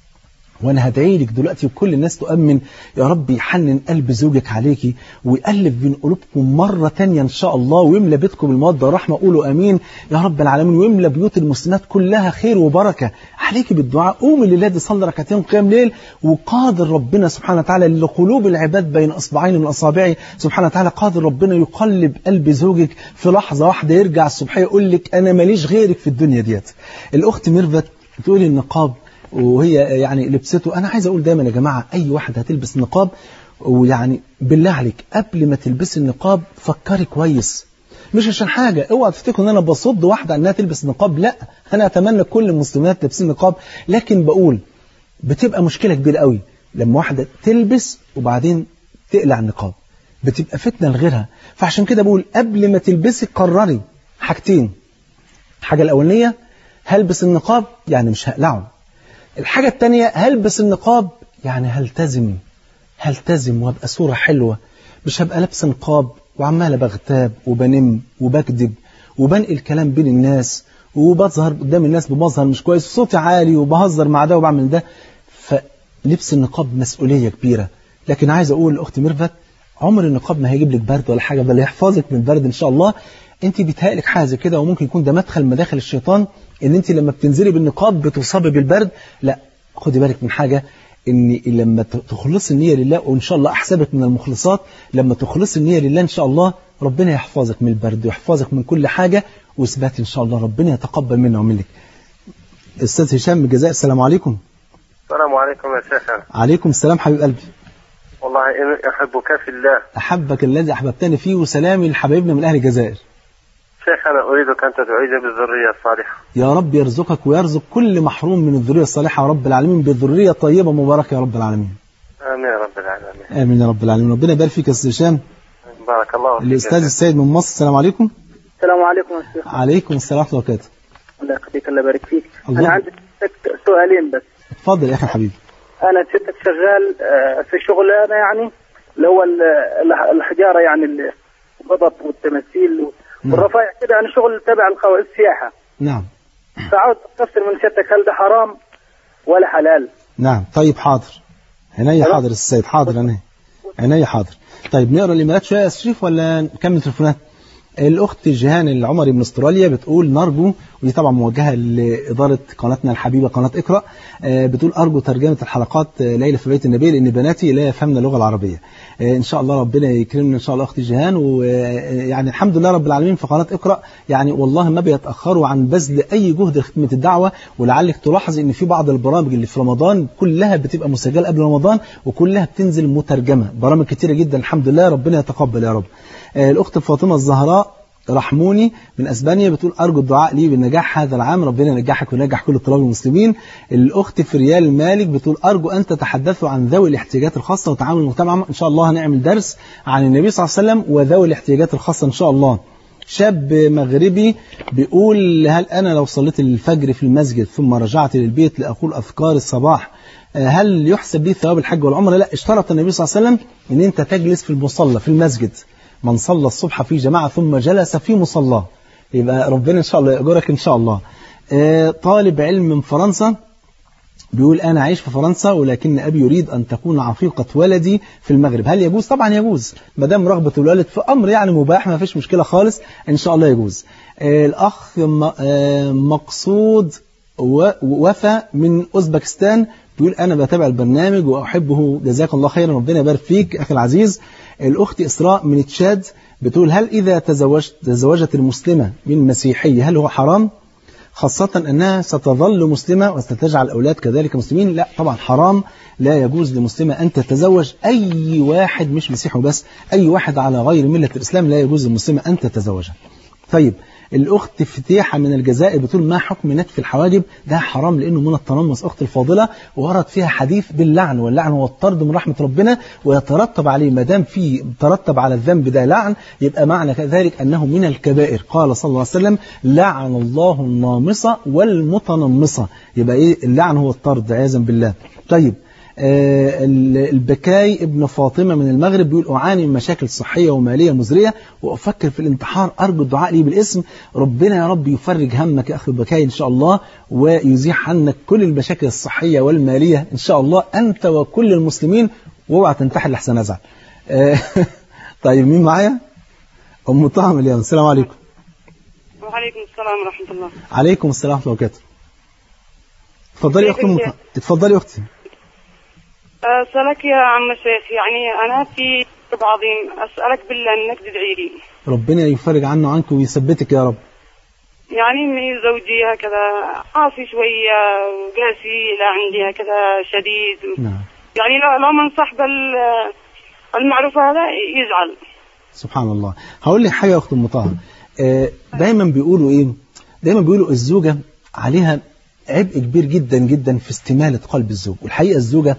وأنا هدعي لك دلوقتي وكل الناس تؤمن: يا رب يحنن قلب زوجك عليكي ويقلب بين قلوبكم مرة تانية إن شاء الله، ويملى بيتكم المودة والرحمة. قولوا أمين يا رب العالمين. ويملى بيوت المسلمات كلها خير وبركة. عليك بالدعاء. قوم الليلة دي صلي ركعتين قيام ليل، وقادر ربنا سبحانه وتعالى لقلوب العباد بين أصبعين من أصابعه سبحانه وتعالى، قادر ربنا يقلب قلب زوجك في لحظة واحدة، يرجع الصبح يقول لك أنا ماليش غيرك في الدنيا ديت. الأخت ميرفت بتقولي النقاب وهي يعني لبسته. أنا عايز أقول دايما يا جماعة، أي واحد هتلبس نقاب ويعني بالله عليك قبل ما تلبسي النقاب فكري كويس. مش عشان حاجة، اوعى تفتكروا ان انا بصد واحدة انها تلبس نقاب، لا، انا اتمنى كل المسلمات لابسين نقاب، لكن بقول بتبقى مشكلة كبيرة قوي لما واحدة تلبس وبعدين تقلع النقاب، بتبقى فتنة لغيرها. فعشان كده بقول قبل ما تلبسي قرري حاجتين: الحاجة الأولانية هلبس النقاب يعني مش هقلعه، الحاجة التانية هلبس النقاب يعني هلتزم هلتزم وابقى صورة حلوة، مش هبقى لابس نقاب وعمالة بغتاب وبنم وبكذب وبنقل كلام بين الناس وبظهر قدام الناس بمظهر مش كويس وصوتي عالي وبهزر مع ده وبعمل ده. فلبس النقاب مسؤولية كبيرة. لكن عايز أقول لأختي ميرفت، عمر النقاب ما هيجيب لك برد ولا حاجة، بل يحفظك من البرد إن شاء الله. أنت بيتهيألك حاجة كده وممكن يكون ده مدخل مداخل الشيطان، إن أنت لما بتنزلي بالنقاب بتصابي بالبرد. لا، خدي بالك من حاجة، إن لما تخلصي النية لله، وإن شاء الله أحسبك من المخلصات، لما تخلصي النية لله إن شاء الله ربنا يحفظك من البرد ويحفظك من كل حاجة، وإثبات إن شاء الله ربنا يتقبل منا ومنك. أستاذ هشام من الجزائر، السلام عليكم. السلام عليكم يا شيخ. عليكم السلام حبيب قلبي. والله أحبك في الله. أحبك الذي أحببتني فيه، وسلامي لحبايبنا من أهل الجزائر. شيخ أنا أريدك أن تدعي بالذرية الصالحة. يا رب يرزقك ويرزق كل محروم من الذرية الصالحة يا رب العالمين بذرية طيبة مباركة يا رب العالمين. آمين يا رب العالمين. آمين يا رب العالمين. ربنا يبارك فيك يا أستاذ هشام. بارك الله فيك. الأستاذ السيد من مصر، السلام عليكم. السلام عليكم يا شيخ. عليكم السلام ورحمة الله وبركاته. الله يخليك، الله يبارك فيك. الله. أنا عندي سؤالين بس. اتفضل يا أخي الحبيب. أنا ستك شغال في شغلانة يعني اللي هو الحجارة، يعني القبط والتماثيل والرفايع كده، يعني شغل تبع السياحة. نعم. فعاوز تفسر من ستك، هل ده حرام ولا حلال؟ نعم. طيب حاضر، عينيا حاضر السيد، حاضر عينيا عينيا حاضر. طيب نقرا الإيميلات شوية يا شريف ولا نكمل تليفونات؟ الأخت جيهان العمري من استراليا بتقول نرجو، ودي طبعا موجهة لإدارة قناتنا الحبيبة قناة اقرأ، بتقول أرجو ترجمة الحلقات ليلة في بيت النبي لأن بناتي لا يفهمن اللغة العربية. إن شاء الله ربنا يكرمنا إن شاء الله أخت جيهان، ويعني الحمد لله رب العالمين في قناة اقرأ يعني والله ما بيتأخروا عن بذل أي جهد لخدمة الدعوة. ولعلك تلاحظ إن في بعض البرامج اللي في رمضان كلها بتبقى مسجلة قبل رمضان وكلها بتنزل مترجمة، برامج كتيرة جدا الحمد لله، ربنا يتقبل يا رب. الأخت فاطمة الزهراء رحموني من أسبانيا بتقول أرجو الدعاء لي بالنجاح هذا العام، ربنا ينجحك وينجح كل الطلاب المسلمين. الأخت فريال مالك بتقول أرجو أن تتحدثوا عن ذوي الاحتياجات الخاصة وتعامل المجتمع، إن شاء الله هنعمل درس عن النبي صلى الله عليه وسلم وذوي الاحتياجات الخاصة إن شاء الله. شاب مغربي بيقول هل أنا لو صليت الفجر في المسجد ثم رجعت للبيت لأقول أذكار الصباح هل يحسب لي ثواب الحج والعمرة؟ لا، اشترط النبي صلى الله عليه وسلم أن أنت تجلس في المصلى في المسجد، من صلى الصبح في جماعة ثم جلس في مصلاه، يبقى ربنا إن شاء الله يأجرك إن شاء الله. طالب علم من فرنسا بيقول أنا عايش في فرنسا ولكن أبي يريد أن تكون عقيقة ولدي في المغرب، هل يجوز؟ طبعا يجوز، ما دام رغبة الوالد في أمر يعني مباح ما فيش مشكلة خالص إن شاء الله يجوز. الأخ مقصود وفا من أوزبكستان بيقول أنا بتابع البرنامج وأحبه، جزاك الله خيرا، ربنا يبارك فيك أخي العزيز. الأخت إسراء من تشاد بتقول هل إذا تزوجت تزوجت المسلمة من مسيحية هل هو حرام؟ خاصة أنها ستظل مسلمة وستجعل الأولاد كذلك مسلمين. لا طبعا حرام، لا يجوز لمسلمة أن تتزوج أي واحد مش مسيحي بس، أي واحد على غير ملة الإسلام لا يجوز للمسلمة أن تتزوجها. طيب الأخت فتيحة من الجزائر بتقول ما حكم نتف الحواجب؟ ده حرام لأنه من التنمص أخت الفاضلة، ورد فيها حديث باللعن، واللعن هو الطرد من رحمة ربنا ويترتب عليه، ما دام في ترتب على الذنب ده لعن يبقى معنى ذلك أنه من الكبائر. قال صلى الله عليه وسلم لعن الله النامصة والمتنمصة، يبقى إيه اللعن هو الطرد عياذا بالله. طيب آه البكاي ابن فاطمة من المغرب بيقول أعاني من مشاكل صحية ومالية مزرية وأفكر في الانتحار، أرجو الدعاء لي بالاسم، ربنا يا رب يفرج همك يا أخي البكاي إن شاء الله ويزيح عنك كل المشاكل الصحية والمالية إن شاء الله أنت وكل المسلمين، واوعى تنتحر لحسن أزعل. آه طيب مين معايا؟ أم طه اليوم. السلام عليكم. وعليكم السلام ورحمة الله. عليكم السلام ورحمة الله وبركاته. اتفضلي يا أختي أم طه. اتفضلي يا أختي. أسألك يا عم الشيخ، يعني أنا في رب عظيم أسألك بالله أنك تدعي لي، ربنا يفرج عنه عنك ويثبتك يا رب. يعني من زوجي هكذا قاسي شوية وقاسي لا عندي هكذا شديد، نعم. يعني لو لو من صاحب المعروف هذا يزعل. سبحان الله. هقول لك حاجة يا أخت أم طه، دايما بيقولوا إيه؟ دايما بيقولوا الزوجة عليها عبء كبير جدا جدا في استمالة قلب الزوج، والحقيقة الزوجة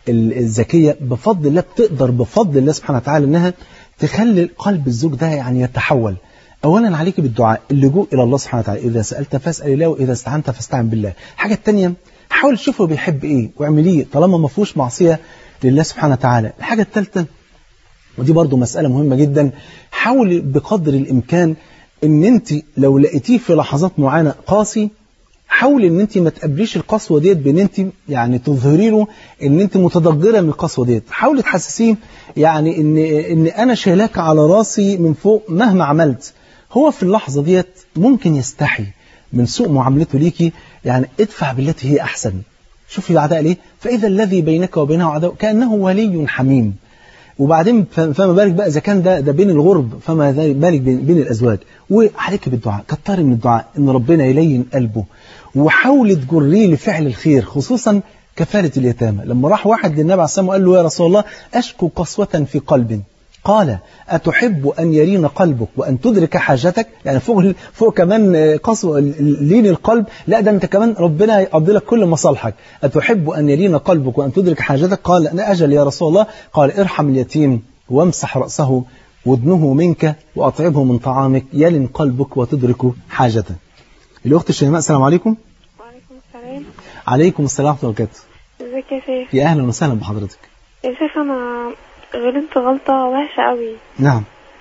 الذكية بفضل الله بتقدر بفضل الله سبحانه وتعالى انها تخلي قلب الزوج ده يعني يتحول. اولا عليك بالدعاء، اللجوء الى الله سبحانه وتعالى، اذا سألت فاسأل الله واذا استعنت فاستعن بالله. الحاجة الثانية حاول تشوفه بيحب ايه واعمليه طالما ما فيهوش معصية لله سبحانه وتعالى. الحاجة الثالثة ودي برضو مسألة مهمة جدا، حاول بقدر الامكان ان انت لو لقيتيه في لحظات معينة قاسي حاول ان انت ما تقبليش القسوه ديت بان انت يعني تظهري له ان انت متضجره من القسوه ديت، حاولي تحسسيه يعني ان ان انا شايلاك على راسي من فوق مهما عملت. هو في اللحظه ديت ممكن يستحي من سوء معاملته ليكي، يعني ادفع بالتي هي احسن. شوفي العداء ليه؟ فاذا الذي بينك وبينه عداء كانه ولي حميم. وبعدين فما بالك بقى اذا كان ده ده بين الغرب، فما بالك بين, بين الازواج. وعليك بالدعاء، كتري من الدعاء ان ربنا يلين قلبه، وحاولي تجريه لفعل الخير، خصوصا كفالة اليتامى. لما راح واحد للنبي عليه الصلاة والسلام وقال له يا رسول الله أشكو قسوة في قلب، قال أتحب أن يلين قلبك وأن تدرك حاجتك؟ يعني فوق فوق كمان قسوة لين القلب، لا ده أنت كمان ربنا يقضي لك كل مصالحك. أتحب أن يلين قلبك وأن تدرك حاجتك؟ قال أنا أجل يا رسول الله. قال ارحم اليتيم وامسح رأسه وادنه منك وأطعمه من طعامك يلن قلبك وتدرك حاجته. الأخت الشيماء. السلام عليكم. وعليكم السلام. عليكم السلام ورحمة الله وبركاته. ازيك يا شيخ؟ يا أهلا وسهلا بحضرتك. يا شيخ أنا غلطت غلطة وحشة قوي. نعم.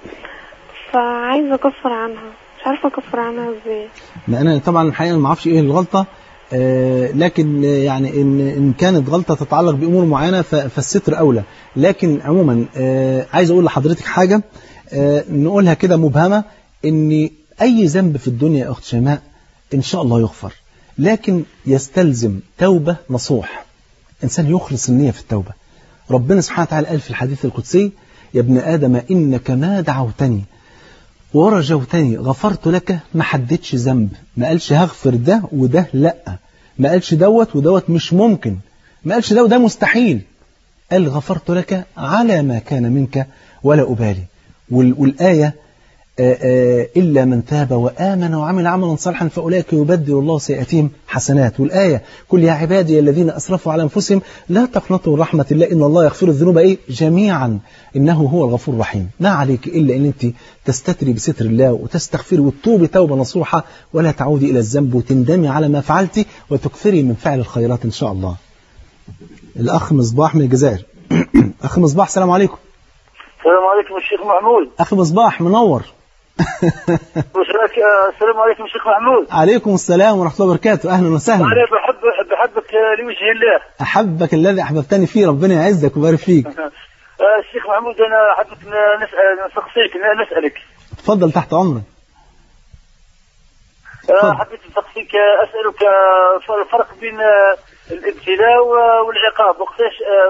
فعايزة أكفر عنها، مش عارفة أكفر عنها ازاي. ما أنا طبعا الحقيقة ما اعرفش إيه الغلطة، آه لكن يعني إن إن كانت غلطة تتعلق بأمور معينة فالستر أولى. لكن عموما آه عايز أقول لحضرتك حاجة آه نقولها كده مبهمة، ان اي ذنب في الدنيا يا اخت شيماء ان شاء الله يغفر، لكن يستلزم توبة نصوح، انسان يخلص النية في التوبة. ربنا سبحانه وتعالى قال في الحديث القدسي: يا ابن آدم إنك ما دعوتني ورجوتني غفرت لك. ما حددش ذنب، ما قالش هغفر ده وده لأ، ما قالش دوت ودوت مش ممكن، ما قالش ده وده مستحيل، قال غفرت لك على ما كان منك ولا أبالي. والآية آآ آآ إلا من تاب وآمن وعمل عملا صالحا فأولئك يبدل الله سيئاتهم حسنات. والآية: قل يا عبادي الذين أسرفوا على أنفسهم لا تقنطوا من رحمة الله إن الله يغفر الذنوب إيه جميعا إنه هو الغفور الرحيم. ما عليك إلا أن أنت تستتري بستر الله وتستغفري وتتوبي توبة نصوحة، ولا تعودي إلى الذنب وتندمي على ما فعلتي وتكثري من فعل الخيرات إن شاء الله. الأخ مصباح من الجزائر. أخ مصباح السلام عليكم. السلام عليكم الشيخ محمود. أخ مصباح منور. السلام عليكم الشيخ محمود. عليكم السلام ورحمة الله وبركاته. أهلا وسهلا. أنا بحب بحبك لوجه الله. أحبك الذي أحببتني فيه، ربنا يعزك ويبارك فيك. الشيخ محمود أنا حبيت نسأل نسقسيك نسألك. تفضل تحت أمرك. حبيت نسقسيك أسألك الفرق بين الابتلاء والعقاب، وقتاش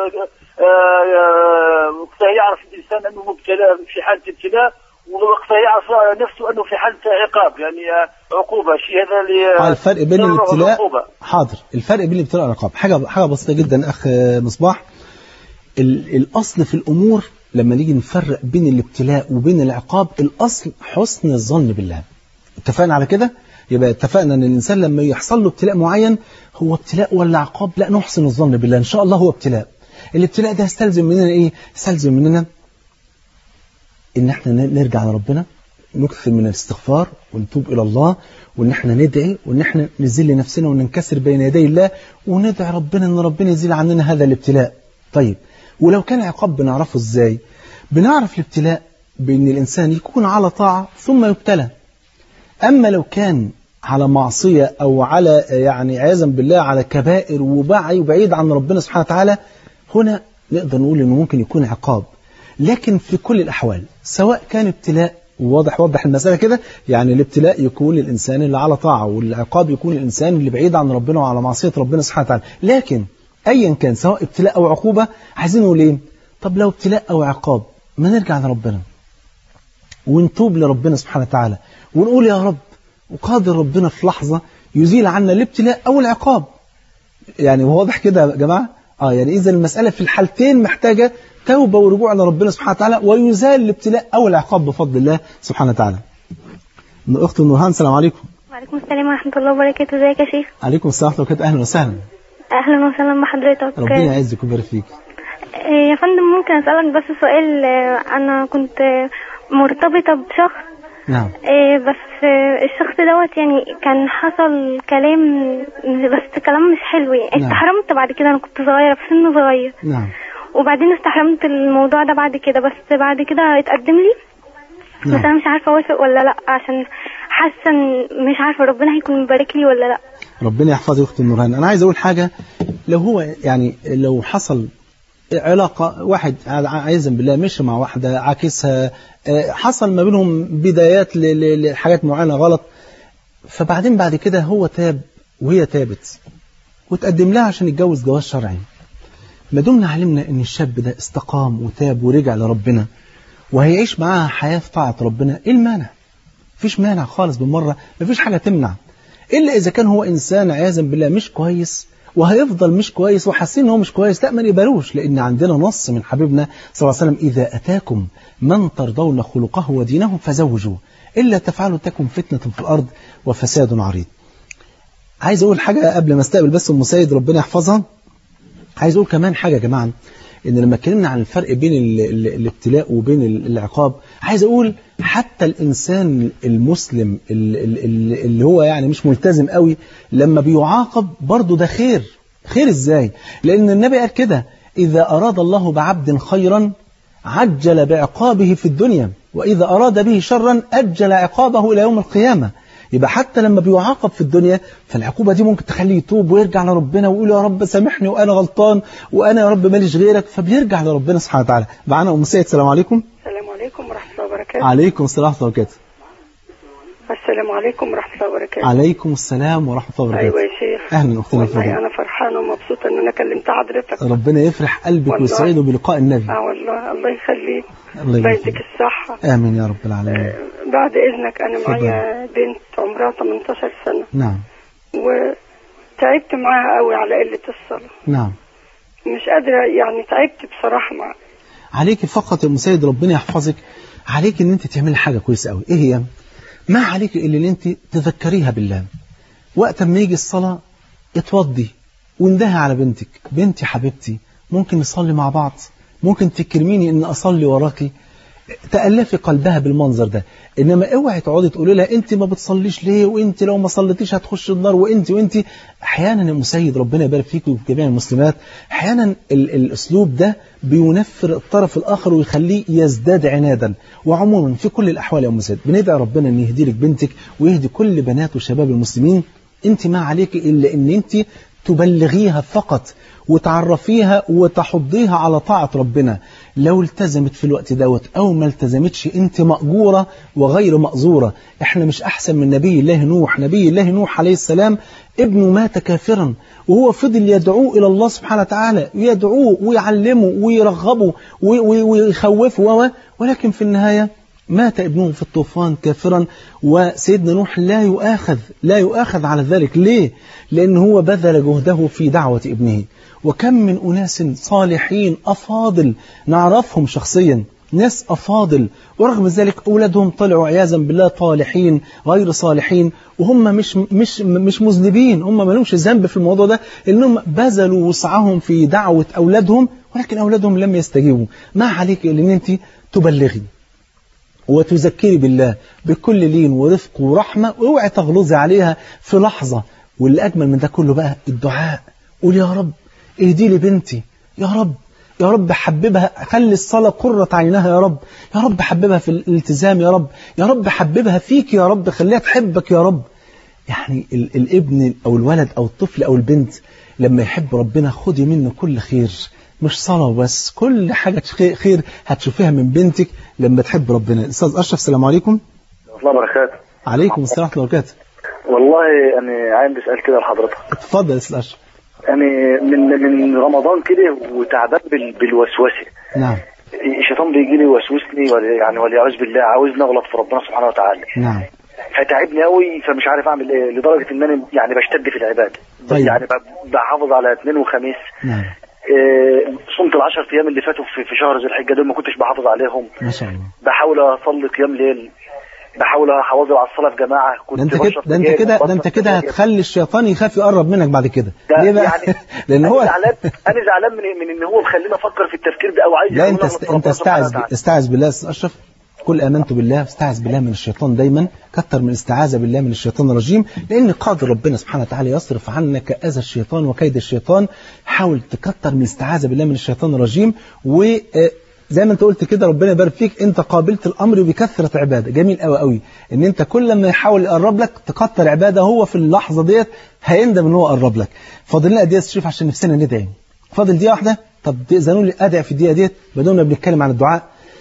وقتها يعرف الإنسان أنه مبتلى في حالة ابتلاء، ووقتها يعرف نفسه أنه في حالة عقاب يعني عقوبة. شيء هذا اللي الفرق بين الابتلاء. حاضر. الفرق بين الابتلاء والعقاب حاجة حاجة بسيطة جدا أخ مصباح. الأصل في الأمور لما نيجي نفرق بين الابتلاء وبين العقاب، الأصل حسن الظن بالله. اتفقنا على كده؟ يبقى اتفقنا أن الإنسان لما يحصل له ابتلاء معين هو ابتلاء ولا عقاب؟ لا، نحسن الظن بالله إن شاء الله هو ابتلاء. الابتلاء ده يستلزم مننا إيه؟ يستلزم مننا إن احنا نرجع لربنا، نكثر من الاستغفار ونتوب إلى الله، وإن احنا ندعي، وإن احنا نذل نفسنا وننكسر بين يدي الله وندعي ربنا إن ربنا يزيل عننا هذا الابتلاء. طيب، ولو كان عقاب بنعرفه إزاي؟ بنعرف الابتلاء بأن الإنسان يكون على طاعة ثم يبتلى. أما لو كان على معصية أو على يعني عياذا بالله على كبائر وبعي وبعيد عن ربنا سبحانه وتعالى، هنا نقدر نقول إنه ممكن يكون عقاب. لكن في كل الأحوال سواء كان ابتلاء، واضح واضح المسألة كده، يعني الابتلاء يكون الإنسان اللي على طاعة، والعقاب يكون الإنسان اللي بعيد عن ربنا وعلى معصية ربنا سبحانه وتعالى. لكن أيا كان سواء ابتلاء أو عقوبة، عايزين نقول إيه؟ طب لو ابتلاء أو عقاب ما نرجع لربنا ونتوب لربنا سبحانه وتعالى ونقول يا رب، وقادر ربنا في لحظة يزيل عنا الابتلاء أو العقاب. يعني واضح كده يا جماعة؟ آه يعني إذا المسألة في الحالتين محتاجة توبة ورجوع لربنا سبحانه وتعالى، ويزال الابتلاء أو العقاب بفضل الله سبحانه وتعالى. أخت نورهان السلام عليكم. وعليكم السلام ورحمة الله وبركاته. ازيك يا شيخ؟ عليكم السلام ورحمة الله. أهلا وسهلا. أهلا وسهلا بحضرتك. ربنا يعزك ويبارك فيك. يا فندم ممكن أسألك بس سؤال؟ أنا كنت مرتبطة بشخص. نعم. بس الشخص دوت يعني كان حصل كلام، بس كلام مش حلو. نعم. استحرمت بعد كده، أنا كنت صغيرة في سن صغير. نعم. وبعدين استحرمت الموضوع ده بعد كده، بس بعد كده اتقدم لي. نعم. بس أنا مش عارفة أوافق ولا لأ، عشان حاسة مش عارفة ربنا هيكون مبارك لي ولا لأ. ربنا يحفظك أخت نورهان. أنا عايز أقول حاجة، لو هو يعني لو حصل علاقة، واحد عايزا بالله مشي مع واحدة عاكسها، حصل ما بينهم بدايات لحاجات معينة غلط، فبعدين بعد كده هو تاب وهي تابت وتقدم لها عشان يتجوز جواز شرعي، ما دمنا علمنا ان الشاب ده استقام وتاب ورجع لربنا وهيعيش معاها حياة في طاعة ربنا، ايه المانع؟ مفيش مانع خالص بالمرة، مفيش حاجة تمنع، إلا إذا كان هو إنسان عياذا بالله مش كويس وهيفضل مش كويس وحاسين ان هو مش كويس، لا ما نقبلوش، لأن عندنا نص من حبيبنا صلى الله عليه وسلم: إذا أتاكم من ترضون خلقه ودينه فزوجوه إلا تفعلوا تكن فتنة في الأرض وفساد عريض. عايز أقول حاجة قبل ما استقبل بس أم سيد ربنا يحفظها. عايز أقول كمان حاجة يا جماعة، إن لما اتكلمنا عن الفرق بين ال ال الابتلاء وبين العقاب، عايز أقول حتى الإنسان المسلم اللي هو يعني مش ملتزم قوي لما بيعاقب برضه ده خير. خير إزاي؟ لأن النبي قال كده: إذا أراد الله بعبد خيرا عجل بعقابه في الدنيا، وإذا أراد به شرا أجل عقابه إلى يوم القيامة. يبقى حتى لما بيعاقب في الدنيا فالعقوبة دي ممكن تخليه يتوب ويرجع لربنا ويقول يا رب سامحني وأنا غلطان وأنا يا رب ماليش غيرك، فبيرجع لربنا سبحانه وتعالى. معانا أم سيد. السلام عليكم. السلام عليكم ورحمة الله وبركاته. عليكم السلام ورحمة الله وبركاته. السلام عليكم ورحمة الله وبركاته. عليكم السلام ورحمة الله وبركاته. أيوة يا شيخ. أهلا أختنا الفاضلة. والله أنا فرحانة ومبسوطة إن أنا كلمت حضرتك. ربنا يفرح قلبك ويسعده بلقاء النبي. آه والله الله يخليك. الله يديك الصحة. آمين يا رب العالمين. آه بعد إذنك أنا معايا بنت عمرها ثمانية عشر سنة. نعم. وتعبت معاها قوي على قلة الصلاة. نعم. مش قادرة يعني تعبت بصراحة معاها. عليك فقط يا مسيد ربنا يحفظك، عليك ان انت تعملي حاجة كويسة قوي. ايه هي؟ ما عليك الا ان انت تذكريها بالله. وقت ما يجي الصلاة اتوضي واندهي على بنتك، بنتي حبيبتي ممكن نصلي مع بعض، ممكن تكرميني ان اصلي وراكي، تألفي قلبها بالمنظر ده. انما اوعي تقعدي تقولي لها انت ما بتصليش ليه، وانت لو ما صليتيش هتخش النار، وانت وانت احيانا يا مسيد ربنا يبارك فيك وفي جميع المسلمات، احيانا ال الاسلوب ده بينفر الطرف الاخر ويخليه يزداد عنادا. وعموما في كل الاحوال يا مسيد بندعي ربنا ان يهدي لك بنتك ويهدي كل بنات وشباب المسلمين. انت ما عليك الا ان انت تبلغيها فقط وتعرفيها وتحضيها على طاعة ربنا. لو التزمت في الوقت دوت أو ما التزمتش أنت مأجورة وغير مأزورة. احنا مش أحسن من نبي الله نوح. نبي الله نوح عليه السلام ابنه مات كافرا وهو فضل يدعوه إلى الله سبحانه وتعالى، يدعوه ويعلمه ويرغبه ويخوفه، ولكن في النهاية مات ابنه في الطوفان كافرا. وسيدنا نوح لا يؤاخذ لا يؤاخذ على ذلك. ليه؟ لأنه هو بذل جهده في دعوة ابنه. وكم من أناس صالحين أفاضل نعرفهم شخصيا، ناس أفاضل، ورغم ذلك أولادهم طلعوا عياذا بالله طالحين غير صالحين، وهم مش مش مش مذنبين، هم ما لهمش ذنب في الموضوع ده، إنهم بذلوا وسعهم في دعوة أولادهم، ولكن أولادهم لم يستجيبوا. ما عليك إلا أن أنت تبلغي وتذكري بالله بكل لين ورفق ورحمة، واوعي تغلظي عليها في لحظة. واللي أجمل من ده كله بقى الدعاء. قول يا رب اهدي لي بنتي، يا رب يا رب حببها، خلي الصلاة قرة عينها يا رب، يا رب حببها في الالتزام يا رب، يا رب حببها فيك يا رب، خليها تحبك يا رب. يعني ال الابن أو الولد أو الطفل أو البنت لما يحب ربنا خدي منه كل خير، مش صلاة بس، كل حاجة خير هتشوفيها من بنتك لما تحب ربنا. أستاذ أشرف السلام عليكم. الله وبركاته. عليكم السلام ورحمة الله وبركاته. والله أنا عندي سؤال كده لحضرتك. اتفضل يا أستاذ أشرف. يعني من من رمضان كده وتعبان بالوسوسة. نعم. الشيطان بيجي لي وسوسني ولا يعني والعياذ بالله، عاوزني اغلط في ربنا سبحانه وتعالى. نعم. فتعبني قوي، فمش عارف اعمل ايه، لدرجه ان انا يعني بشتد في العباده. طيب. يعني بحافظ على اثنين وخميس. نعم. إيه صمت العشر ايام اللي فاتوا في, في شهر ذي الحجه دول ما كنتش بحافظ عليهم. ما شاء الله. بحاول اصلي قيام ليل، بحاول احافظ على الصلاه في جماعه. كنت ده انت كده ده انت كده ده انت كده هتخلي الشيطان يخاف يقرب منك بعد كده. ليه بقى؟ يعني لان هو انا زعلان انا زعلان من من ان هو مخليني افكر في التفكير ده، او عايز. لا انت است... انت استعذ استعذ بالله يا استاذ اشرف. قل امنت بالله، استعذ بالله من الشيطان دايما، كتر من الاستعاذه بالله من الشيطان الرجيم، لان قادر ربنا سبحانه وتعالى يصرف عنك اذى الشيطان وكيد الشيطان. حاول تكتر من الاستعاذه بالله من الشيطان الرجيم، و زي ما انت قلت كده ربنا يبارك فيك، انت قابلت الامر بكثره عباده. جميل قوي قوي ان انت كل ما يحاول يقرب لك تكتر عباده، هو في اللحظه ديت هيندم ان هو قرب لك. فاضل لنا دقيقه تشوف عشان نفسنا ندعي. فاضل دقيقه واحده. طب تاذنوا لي ادعي في الدقيقه ديت بدون ما بنتكلم عن الدعاء.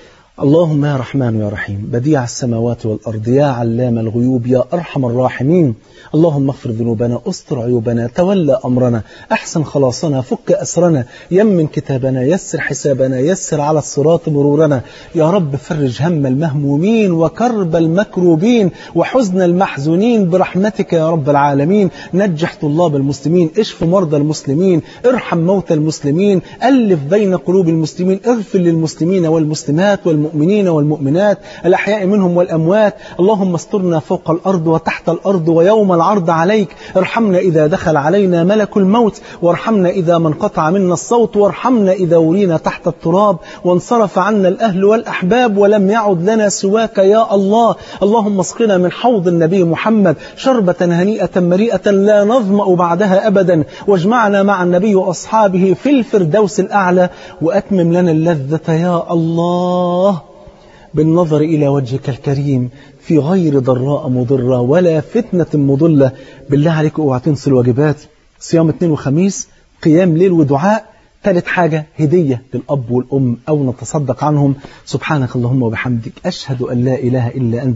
اللهم يا رحمن يا رحيم، بديع السماوات والأرض، يا علام الغيوب، يا أرحم الراحمين، اللهم اغفر ذنوبنا، استر عيوبنا، تولى أمرنا، أحسن خلاصنا، فك أسرنا، يمن كتابنا، يسر حسابنا، يسر على الصراط مرورنا. يا رب فرج هم المهمومين وكرب المكروبين وحزن المحزونين برحمتك يا رب العالمين. نجح طلاب المسلمين، اشف مرضى المسلمين، ارحم موتى المسلمين، ألف بين قلوب المسلمين، اغفر للمسلمين والمسلمات والمسلمين المؤمنين والمؤمنات الأحياء منهم والأموات. اللهم استرنا فوق الأرض وتحت الأرض ويوم العرض عليك. ارحمنا إذا دخل علينا ملك الموت، وارحمنا إذا من قطع منا الصوت، وارحمنا إذا ورينا تحت التراب وانصرف عنا الأهل والأحباب ولم يعد لنا سواك يا الله. اللهم اسقنا من حوض النبي محمد شربة هنيئة مريئة لا نظمأ بعدها أبدا، واجمعنا مع النبي وأصحابه في الفردوس الأعلى، وأتمم لنا اللذة يا الله بالنظر إلى وجهك الكريم في غير ضراء مضرة ولا فتنة مضلة. بالله عليكم اوعوا تنسوا الواجبات، صيام اثنين وخميس، قيام ليل ودعاء. ثالث حاجة هدية للأب والأم أو نتصدق عنهم. سبحانك اللهم وبحمدك، أشهد أن لا إله إلا أنت،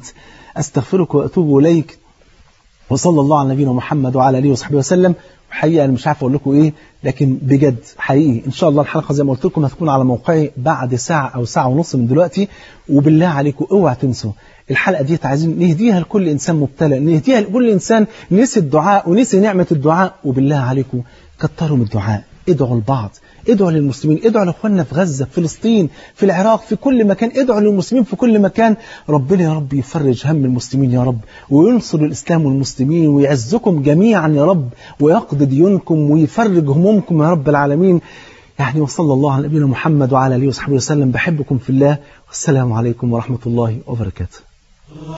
أستغفرك وأتوب إليك. وصلى الله على نبينا محمد وعلى آله وصحبه وسلم. حقيقة أنا مش عارف أقول لكم إيه، لكن بجد حقيقي إن شاء الله الحلقة زي ما قلت لكم هتكون على موقعي بعد ساعة أو ساعة ونص من دلوقتي. وبالله عليكم اوعى تنسوا الحلقة دي، عايزين نهديها لكل إنسان مبتلى، نهديها لكل إنسان نسي الدعاء ونسي نعمة الدعاء. وبالله عليكم كتروا من الدعاء، ادعوا لبعض، ادعوا للمسلمين، ادعوا لأخواننا في غزة، في فلسطين، في العراق، في كل مكان، ادعوا للمسلمين في كل مكان. ربنا يا رب يفرج هم المسلمين يا رب، وينصر الإسلام والمسلمين، ويعزكم جميعا يا رب، ويقضي ديونكم ويفرج همومكم يا رب العالمين. يعني وصلى الله على نبينا محمد وعلى آله وصحبه وسلم. بحبكم في الله، والسلام عليكم ورحمة الله وبركاته.